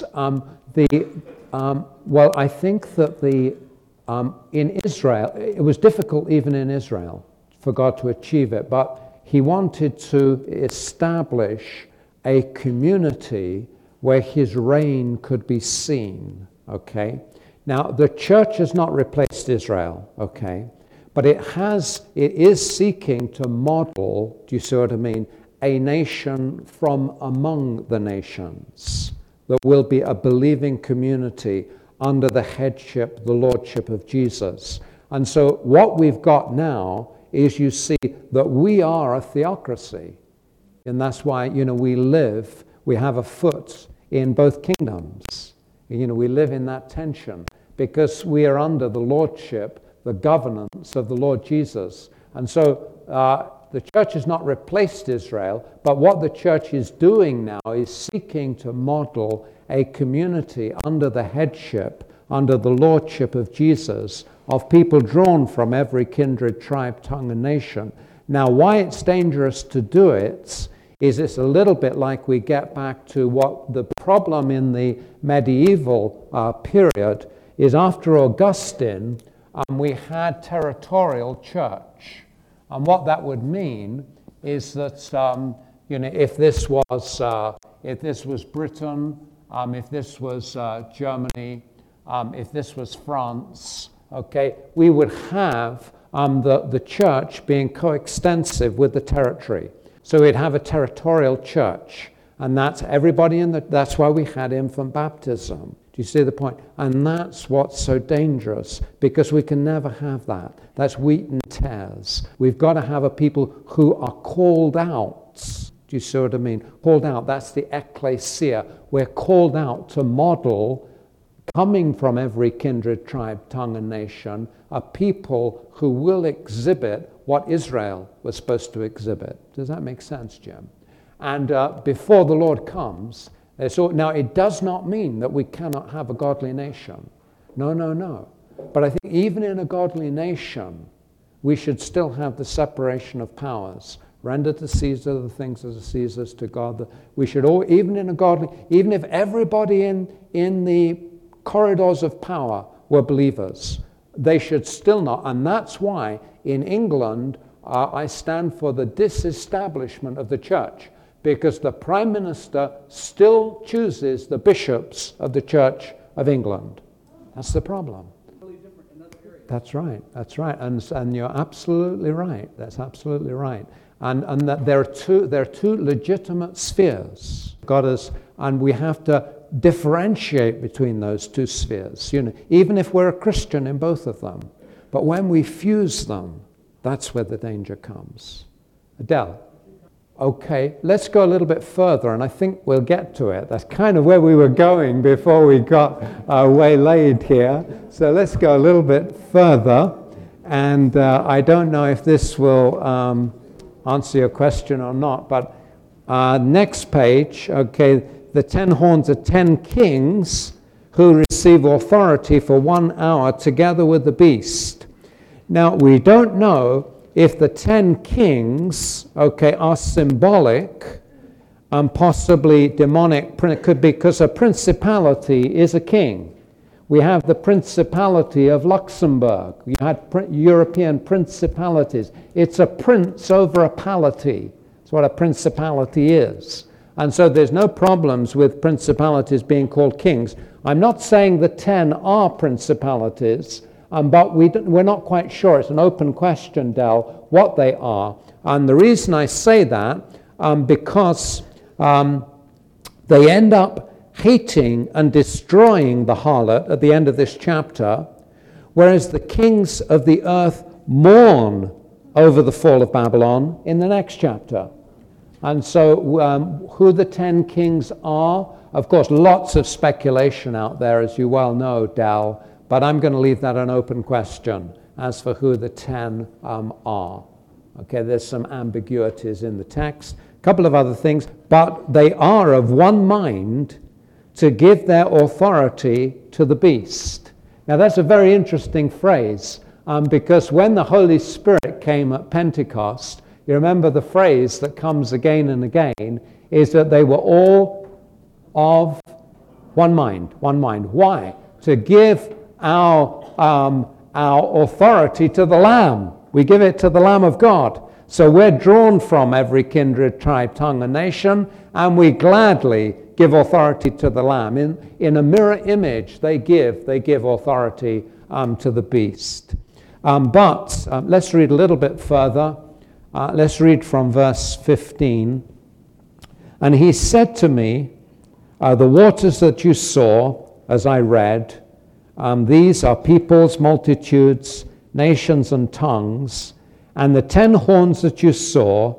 Well, I think that in Israel, it was difficult even in Israel for God to achieve it, but he wanted to establish a community where his reign could be seen, okay? Now, the church has not replaced Israel, okay? But it is seeking to model, do you see what I mean, a nation from among the nations that will be a believing community under the headship, the lordship of Jesus. And so what we've got now is, you see, that we are a theocracy. And that's why, we have a foot in both kingdoms. We live in that tension because we are under the lordship, the governance of the Lord Jesus. And so the church has not replaced Israel, but what the church is doing now is seeking to model a community under the headship, under the lordship of Jesus, of people drawn from every kindred, tribe, tongue, and nation. Now, why it's dangerous to do it is it's a little bit like we get back to what the problem in the medieval period is. After Augustine, we had territorial church. And what that would mean is that, if this was Britain, if this was Germany, if this was France, okay, we would have the church being coextensive with the territory. So we'd have a territorial church, and that's everybody that's why we had infant baptism. Do you see the point? And that's what's so dangerous, because we can never have that. That's wheat and tares. We've got to have a people who are called out. Do you see what I mean? Called out, that's the ecclesia. We're called out to model, coming from every kindred, tribe, tongue, and nation, a people who will exhibit what Israel was supposed to exhibit. Does that make sense, Jim? And before the Lord comes, now it does not mean that we cannot have a godly nation. No. But I think even in a godly nation, we should still have the separation of powers. Render to Caesar the things that are Caesar's, to God. We should all, even if everybody in the corridors of power were believers, they should still not. And that's why in England, I stand for the disestablishment of the church, because the Prime Minister still chooses the bishops of the Church of England. That's the problem. Really different in other areas. That's right. That's right. And you're absolutely right. That's absolutely right. And that there are two legitimate spheres. God is, and we have to differentiate between those two spheres. Even if we're a Christian in both of them, but when we fuse them, that's where the danger comes. Adele. Okay, let's go a little bit further, and I think we'll get to it. That's kind of where we were going before we got waylaid here. So let's go a little bit further, and I don't know if this will answer your question or not, but next page, okay, the 10 horns are 10 kings who receive authority for 1 hour together with the beast. Now, we don't know if the 10 kings, okay, are symbolic and possibly demonic, could be because a principality is a king. We have the Principality of Luxembourg. You had European principalities. It's a prince over a polity. That's what a principality is. And so there's no problems with principalities being called kings. I'm not saying the 10 are principalities, but we're not quite sure. It's an open question, Del, what they are. And the reason I say that, because they end up hating and destroying the harlot at the end of this chapter, whereas the kings of the earth mourn over the fall of Babylon in the next chapter. And so who the 10 kings are, of course, lots of speculation out there, as you well know, Del, but I'm going to leave that an open question as for who the 10 are. Okay, there's some ambiguities in the text, a couple of other things, but they are of one mind to give their authority to the beast. Now that's a very interesting phrase, because when the Holy Spirit came at Pentecost, you remember the phrase that comes again and again is that they were all of one mind. One mind. Why? To give our authority to the Lamb. We give it to the Lamb of God. So we're drawn from every kindred, tribe, tongue, and nation, and we gladly give authority to the Lamb. In a mirror image, they give authority to the beast. But let's read a little bit further. Let's read from verse 15. And he said to me, the waters that you saw, as I read, these are peoples, multitudes, nations, and tongues. And the 10 horns that you saw,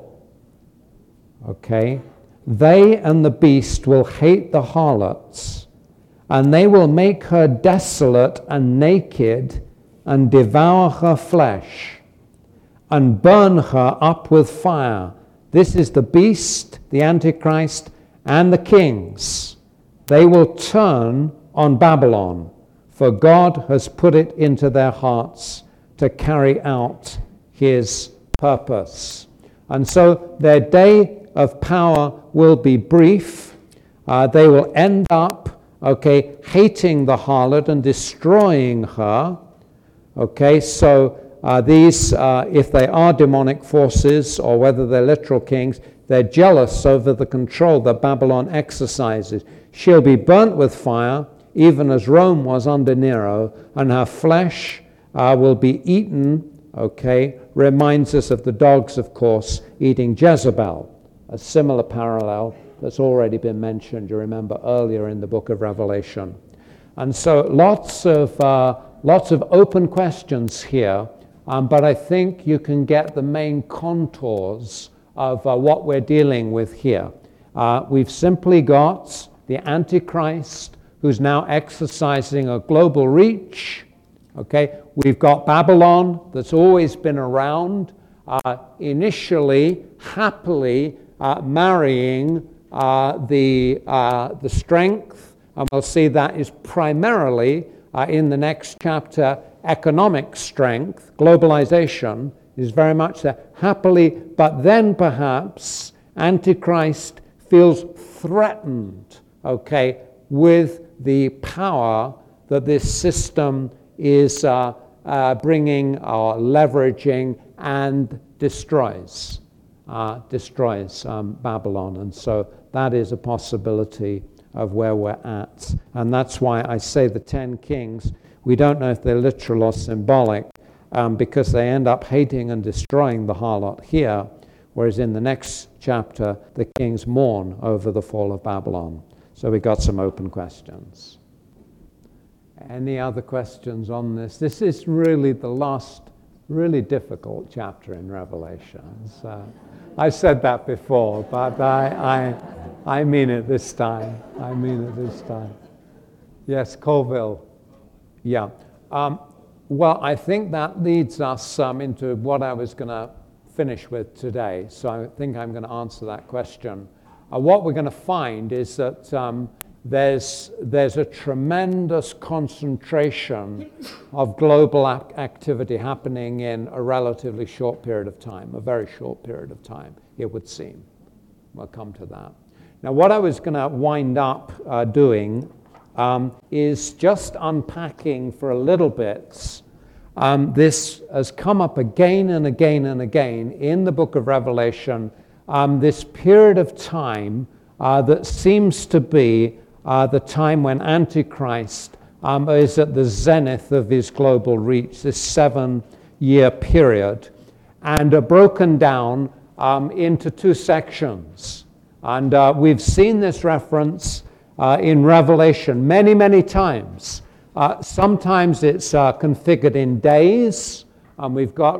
okay, they and the beast will hate the harlots, and they will make her desolate and naked, and devour her flesh, and burn her up with fire. This is the beast, the Antichrist, and the kings. They will turn on Babylon, for God has put it into their hearts to carry out his purpose. And so their day of power will be brief. They will end up, okay, hating the harlot and destroying her. Okay, so these, if they are demonic forces or whether they're literal kings, they're jealous over the control that Babylon exercises. She'll be burnt with fire, even as Rome was under Nero, and her flesh will be eaten, okay, reminds us of the dogs, of course, eating Jezebel, a similar parallel that's already been mentioned, you remember, earlier in the book of Revelation. And so lots of open questions here, but I think you can get the main contours of what we're dealing with here. We've simply got the Antichrist, who's now exercising a global reach. Okay, we've got Babylon that's always been around, initially happily marrying the strength, and we'll see that is primarily in the next chapter economic strength. Globalization is very much there, happily, but then perhaps Antichrist feels threatened, okay, with the power that this system is bringing or leveraging and destroys Babylon. And so that is a possibility of where we're at. And that's why I say the 10 kings. We don't know if they're literal or symbolic, because they end up hating and destroying the harlot here, whereas in the next chapter, the kings mourn over the fall of Babylon. So we got some open questions. Any other questions on this? This is really the last really difficult chapter in Revelation. I said that before, but I mean it this time. I mean it this time. Yes, Colville. Yeah. Well, I think that leads us into what I was going to finish with today. So I think I'm going to answer that question. What we're going to find is that there's a tremendous concentration of global activity happening in a relatively short period of time, a very short period of time, it would seem. We'll come to that. Now, what I was going to wind up doing is just unpacking for a little bit. This has come up again and again and again in the book of Revelation, this period of time that seems to be the time when Antichrist is at the zenith of his global reach, this 7-year period, and are broken down into 2 sections. And we've seen this reference in Revelation many, many times. Sometimes it's configured in days, and we've got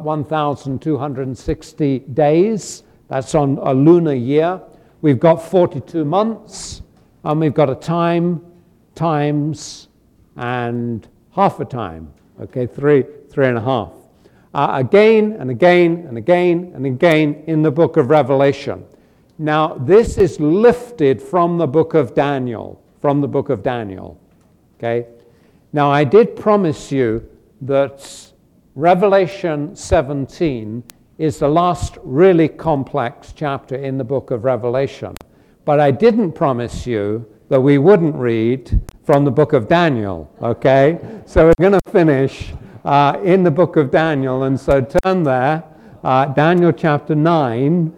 1,260 days. That's on a lunar year. We've got 42 months, and we've got a time, times, and half a time. Okay, three and a half. Again and again and again and again in the book of Revelation. Now, this is lifted from the book of Daniel, okay? Now, I did promise you that Revelation 17 is the last really complex chapter in the book of Revelation. But I didn't promise you that we wouldn't read from the book of Daniel, okay? So we're going to finish in the book of Daniel, and so turn there, Daniel chapter 9,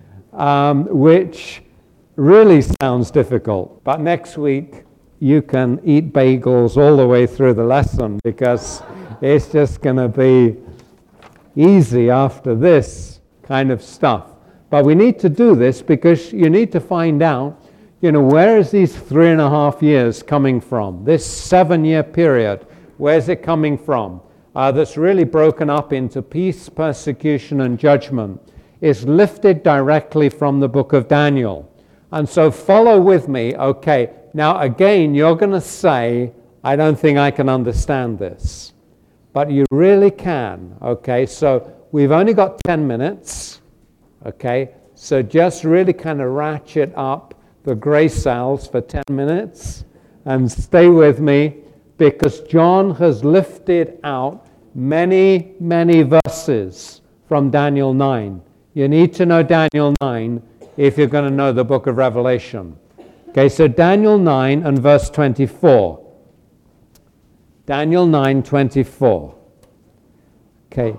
which really sounds difficult. But next week, you can eat bagels all the way through the lesson, because it's just going to be easy after this kind of stuff. But we need to do this because you need to find out, where is these 3.5 years coming from? This 7-year period, where's it coming from? That's really broken up into peace, persecution, and judgment. It's lifted directly from the book of Daniel. And so follow with me, okay. Now again, you're going to say, I don't think I can understand this. But you really can, okay. So we've only got 10 minutes, okay. So just really kind of ratchet up the grace cells for 10 minutes and stay with me, because John has lifted out many, many verses from Daniel 9. You need to know Daniel 9 if you're going to know the book of Revelation. Okay, so Daniel 9 and verse 24. Daniel 9:24. Okay,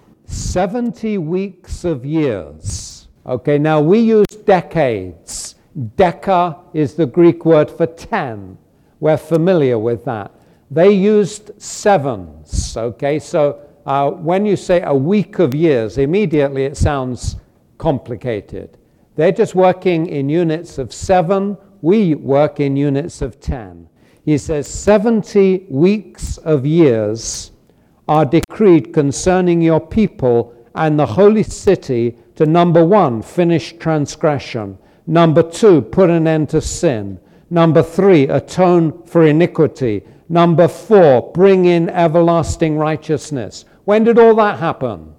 70 weeks of years. Okay, now we use decades. Deca is the Greek word for 10. We're familiar with that. They used sevens. Okay, so when you say a week of years, immediately it sounds complicated. They're just working in units of 7. We work in units of 10. He says 70 weeks of years are decreed concerning your people and the holy city to, number 1, finish transgression. Number 2, put an end to sin. Number 3, atone for iniquity. Number 4, bring in everlasting righteousness. When did all that happen?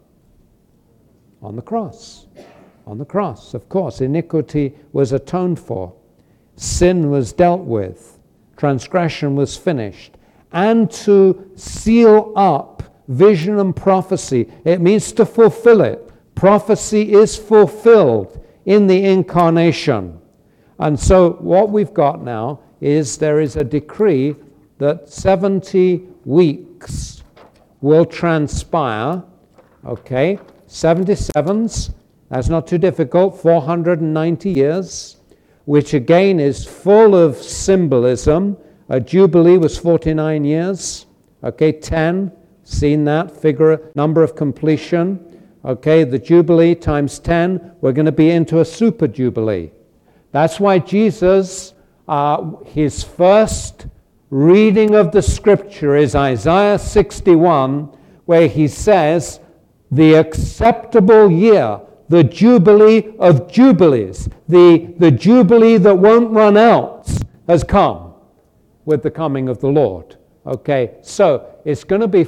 On the cross. On the cross, of course. Iniquity was atoned for. Sin was dealt with. Transgression was finished. And to seal up vision and prophecy, it means to fulfill it. Prophecy is fulfilled in the incarnation. And so what we've got now is there is a decree that 70 weeks will transpire. Okay, 77s, that's not too difficult, 490 years, which again is full of symbolism. A jubilee was 49 years, Okay, 10, seen that figure, number of completion. Okay, the Jubilee times 10, we're going to be into a super Jubilee. That's why Jesus, his first reading of the scripture is Isaiah 61, where he says, the acceptable year, the Jubilee of Jubilees, the Jubilee that won't run out has come with the coming of the Lord. Okay, so it's going to be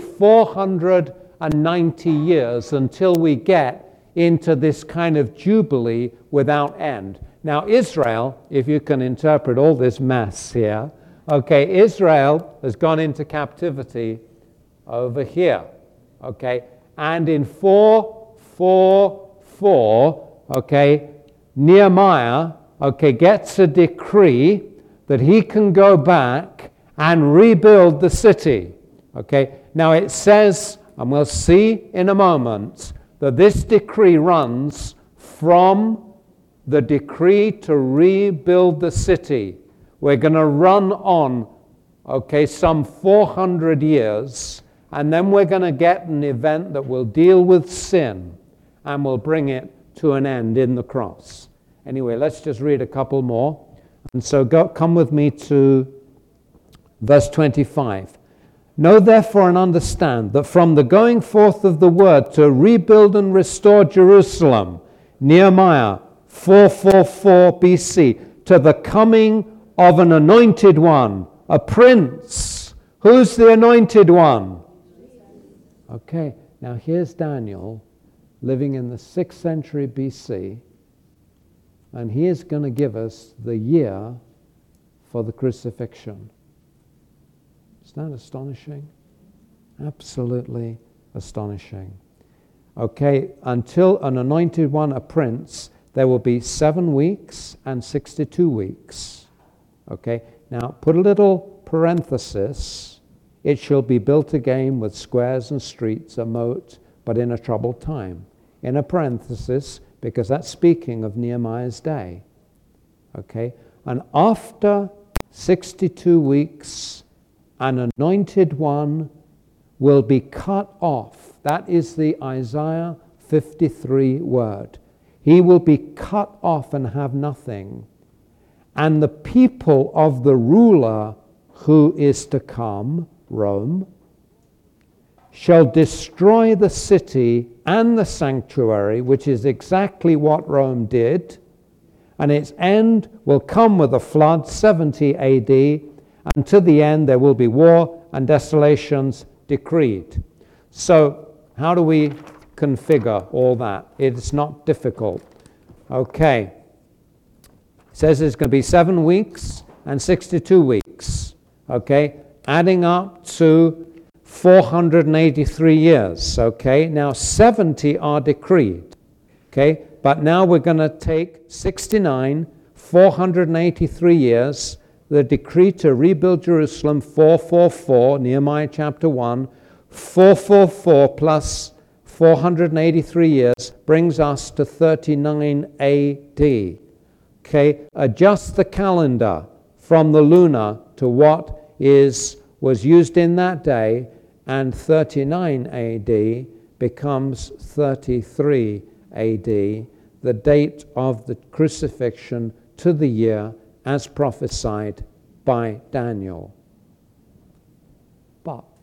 490 years until we get into this kind of Jubilee without end. Now Israel, if you can interpret all this mess here, okay, Israel has gone into captivity over here. Okay, and in 444, okay, Nehemiah, okay, gets a decree that he can go back and rebuild the city. Okay, now it says, and we'll see in a moment, that this decree runs from the decree to rebuild the city. We're going to run on, okay, some 400 years, and then we're going to get an event that will deal with sin and will bring it to an end in the cross. Anyway, let's just read a couple more. And so come with me to verse 25. Know therefore and understand that from the going forth of the word to rebuild and restore Jerusalem, Nehemiah 444 BC, to the coming of an anointed one, a prince. Who's the anointed one? Okay, now here's Daniel living in the 6th century BC, and he is going to give us the year for the crucifixion. Isn't that astonishing? Absolutely astonishing. Okay, until an anointed one, a prince, there will be 7 weeks and 62 weeks. Okay, now put a little parenthesis. It shall be built again with squares and streets, a moat, but in a troubled time. In a parenthesis, because that's speaking of Nehemiah's day. Okay, and after 62 weeks, an anointed one will be cut off. That is the Isaiah 53 word. He will be cut off and have nothing. And the people of the ruler who is to come, Rome, shall destroy the city and the sanctuary, which is exactly what Rome did, and its end will come with a flood, 70 AD, and to the end there will be war and desolations decreed. So how do we configure all that? It's not difficult. Okay. It says it's going to be 7 weeks and 62 weeks. Okay. Adding up to 483 years. Okay. Now 70 are decreed. Okay. But now we're going to take 69, 483 years, the decree to rebuild Jerusalem, 444, Nehemiah chapter 1, 444 plus 483 years brings us to 39 AD. Okay, adjust the calendar from the lunar to what was used in that day, and 39 AD becomes 33 AD, the date of the crucifixion to the year as prophesied by Daniel. But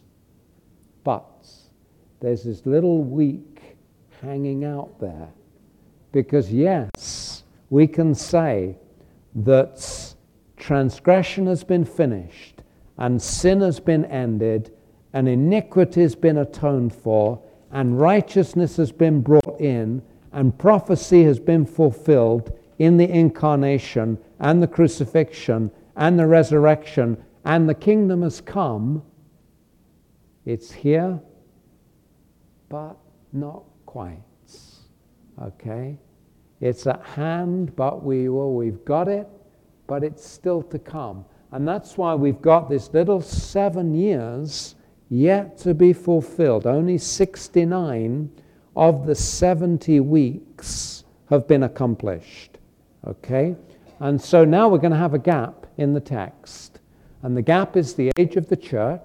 there's this little week hanging out there, because yes, we can say that transgression has been finished and sin has been ended and iniquity has been atoned for and righteousness has been brought in and prophecy has been fulfilled in the incarnation and the crucifixion and the resurrection, and the kingdom has come. It's here, but not quite. Okay? It's at hand, but we've got it, but it's still to come. And that's why we've got this little 7 years yet to be fulfilled. Only 69 of the 70 weeks have been accomplished. Okay? And so now we're going to have a gap in the text. And the gap is the age of the church.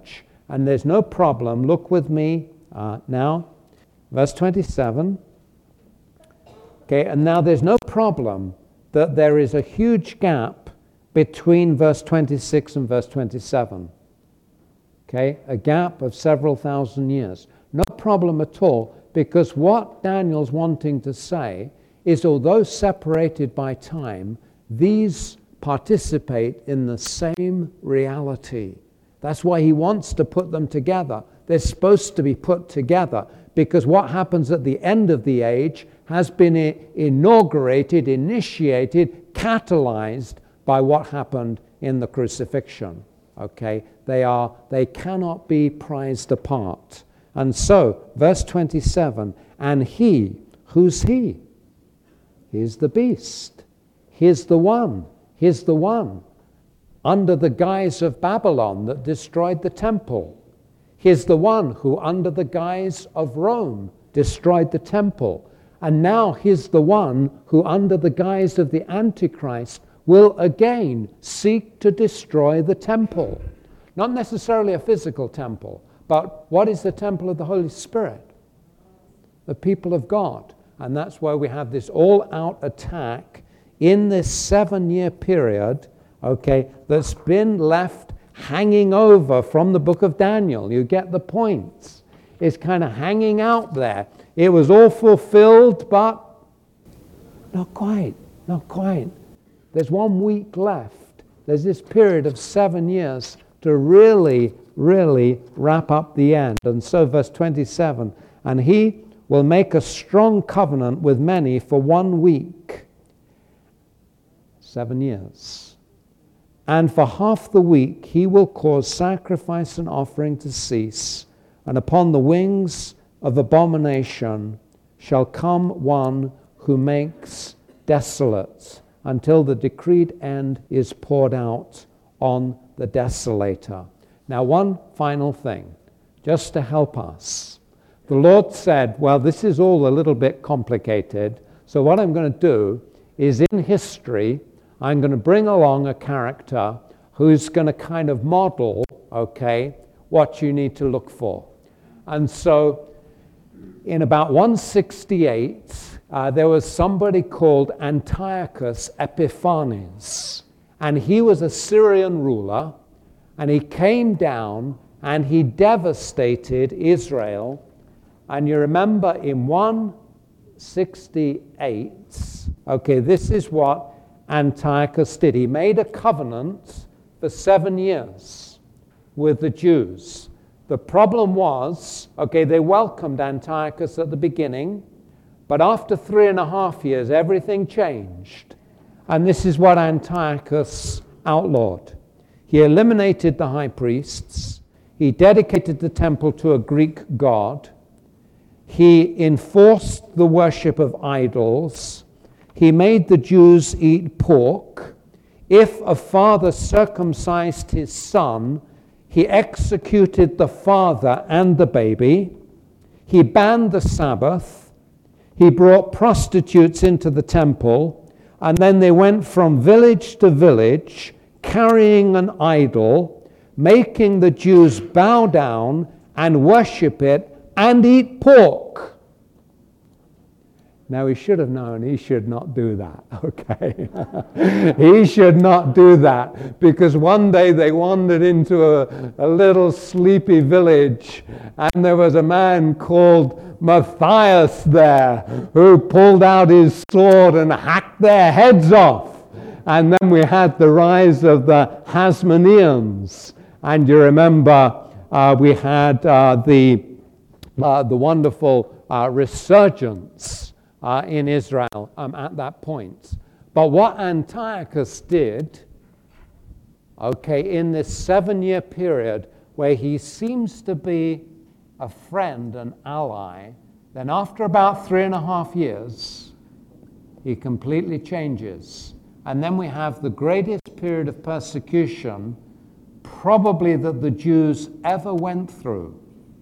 And there's no problem. Look with me now. Verse 27. Okay, and now there's no problem that there is a huge gap between verse 26 and verse 27. Okay, a gap of several thousand years. No problem at all, because what Daniel's wanting to say is, although separated by time, these participate in the same reality. That's why he wants to put them together. They're supposed to be put together, because what happens at the end of the age has been inaugurated, initiated, catalyzed by what happened in the crucifixion. Okay, they cannot be prized apart. And so, verse 27, and he, who's he? He's the beast. He's the one. He's the one under the guise of Babylon that destroyed the temple. He's the one who, under the guise of Rome, destroyed the temple. And now he's the one who, under the guise of the Antichrist, will again seek to destroy the temple. Not necessarily a physical temple, but what is the temple of the Holy Spirit? The people of God. And that's why we have this all-out attack in this 7-year period, okay, that's been left hanging over from the book of Daniel. You get the point. It's kind of hanging out there. It was all fulfilled, but not quite, not quite. There's 1 week left. There's this period of 7 years to really, really wrap up the end. And so verse 27, and he will make a strong covenant with many for 1 week. 7 years. And for half the week he will cause sacrifice and offering to cease, and upon the wings of abomination shall come one who makes desolate, until the decreed end is poured out on the desolator. Now, one final thing, just to help us. The Lord said, well, this is all a little bit complicated, so what I'm going to do is, in history, I'm going to bring along a character who's going to kind of model, okay, what you need to look for. And so, in about 168, there was somebody called Antiochus Epiphanes, and he was a Syrian ruler, and he came down and he devastated Israel. And you remember in 168, okay, this is what Antiochus did. He made a covenant for 7 years with the Jews. The problem was, okay, they welcomed Antiochus at the beginning, but after 3.5 years, everything changed. And this is what Antiochus outlawed. He eliminated the high priests. He dedicated the temple to a Greek god. He enforced the worship of idols. He made the Jews eat pork. If a father circumcised his son, he executed the father and the baby. He banned the Sabbath. He brought prostitutes into the temple. And then they went from village to village, carrying an idol, making the Jews bow down and worship it and eat pork. Now, he should have known he should not do that, okay? He should not do that, because one day they wandered into a little sleepy village, and there was a man called Matthias there who pulled out his sword and hacked their heads off. And then we had the rise of the Hasmoneans. And you remember we had the wonderful resurgence in Israel at that point. But what Antiochus did, okay, in this 7-year period where he seems to be a friend, an ally, then after about 3.5 years, he completely changes. And then we have the greatest period of persecution probably that the Jews ever went through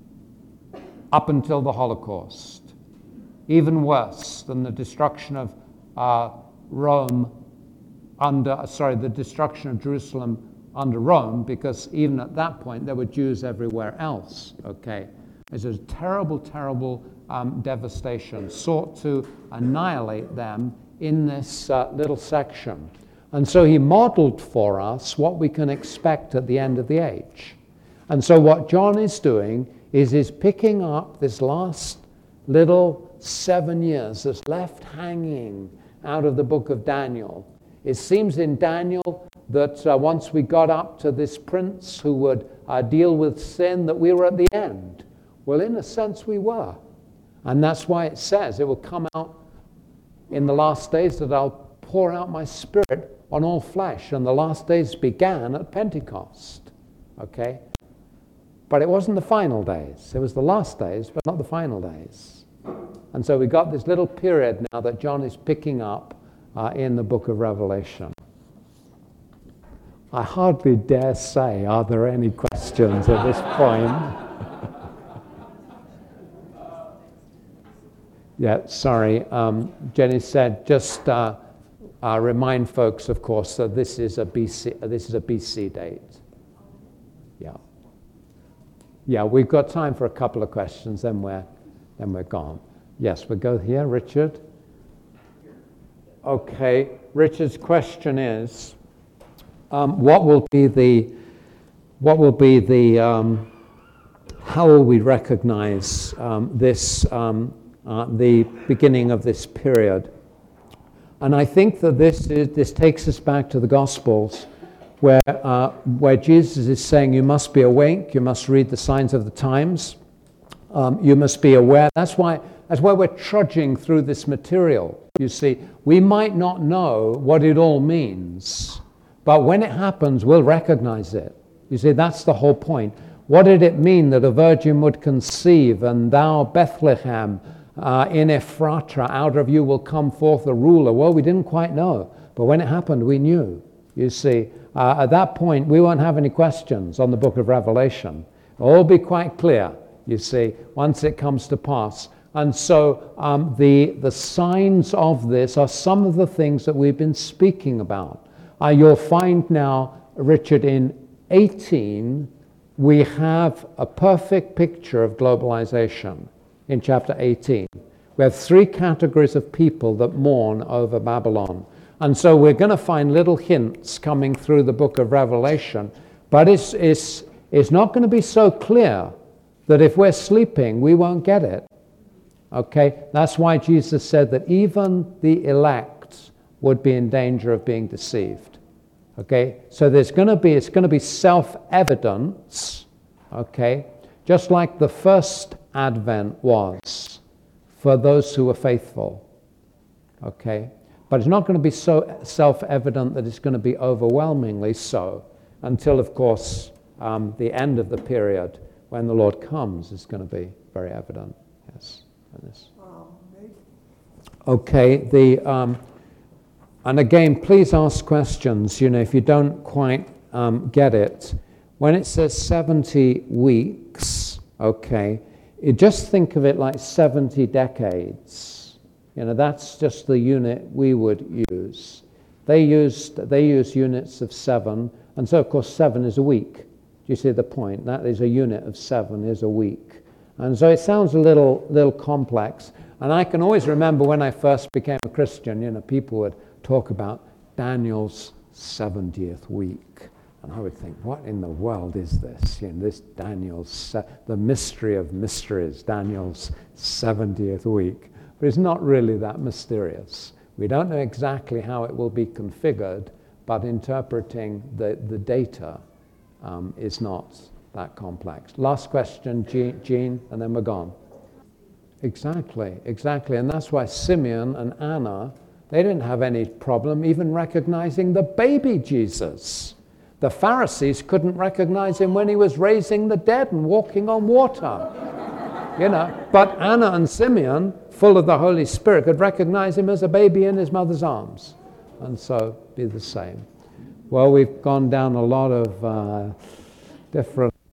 up until the Holocaust. Even worse than the destruction of the destruction of Jerusalem under Rome, because even at that point there were Jews everywhere else. Okay, it was a terrible, terrible devastation, sought to annihilate them in this little section. And so he modeled for us what we can expect at the end of the age. And so what John is doing is he's picking up this last little 7 years that's left hanging out of the book of Daniel. It seems in Daniel that once we got up to this prince who would deal with sin, that we were at the end. Well, in a sense we were. And that's why it says it will come out in the last days that I'll pour out my spirit on all flesh. And the last days began at Pentecost. Okay? But it wasn't the final days. It was the last days, but not the final days. And so we got this little period now that John is picking up in the book of Revelation. I hardly dare say, are there any questions at this point? Yeah, sorry. Jenny said, just remind folks, of course, that this is a BC date. Yeah. Yeah, we've got time for a couple of questions, then we're gone. Yes, we'll go here, Richard. Okay, Richard's question is, how will we recognize this, the beginning of this period? And I think that this takes us back to the Gospels, where Jesus is saying, you must be awake, you must read the signs of the times, you must be aware. That's why we're trudging through this material. You see, we might not know what it all means, but when it happens, we'll recognize it. You see, that's the whole point. What did it mean that a virgin would conceive, and thou, Bethlehem, in Ephrata, out of you will come forth a ruler? Well, we didn't quite know, but when it happened, we knew. You see, at that point, we won't have any questions on the book of Revelation. It'll all be quite clear, you see, once it comes to pass. And so the signs of this are some of the things that we've been speaking about. You'll find now, Richard, in 18, we have a perfect picture of globalization in chapter 18. We have 3 categories of people that mourn over Babylon. And so we're going to find little hints coming through the book of Revelation, but it's not going to be so clear that if we're sleeping, we won't get it. Okay? That's why Jesus said that even the elect would be in danger of being deceived. Okay? So it's going to be self-evidence, okay? Just like the first Advent was for those who were faithful. Okay? But it's not going to be so self-evident that it's going to be overwhelmingly so until, of course, the end of the period when the Lord comes is going to be very evident. Yes. Okay. And again, please ask questions. If you don't quite get it, when it says 70 weeks, okay, you just think of it like 70 decades. That's just the unit we would use. They use units of 7, and so of course 7 is a week. Do you see the point? That is a unit of 7 is a week. And so it sounds a little complex. And I can always remember when I first became a Christian, people would talk about Daniel's 70th week. And I would think, what in the world is this? This Daniel's, the mystery of mysteries, Daniel's 70th week. But it's not really that mysterious. We don't know exactly how it will be configured, but interpreting the data is not that complex. Last question, Jean, and then we're gone. Exactly. And that's why Simeon and Anna, they didn't have any problem even recognizing the baby Jesus. The Pharisees couldn't recognize him when he was raising the dead and walking on water. But Anna and Simeon, full of the Holy Spirit, could recognize him as a baby in his mother's arms. And so be the same. Well, we've gone down a lot of different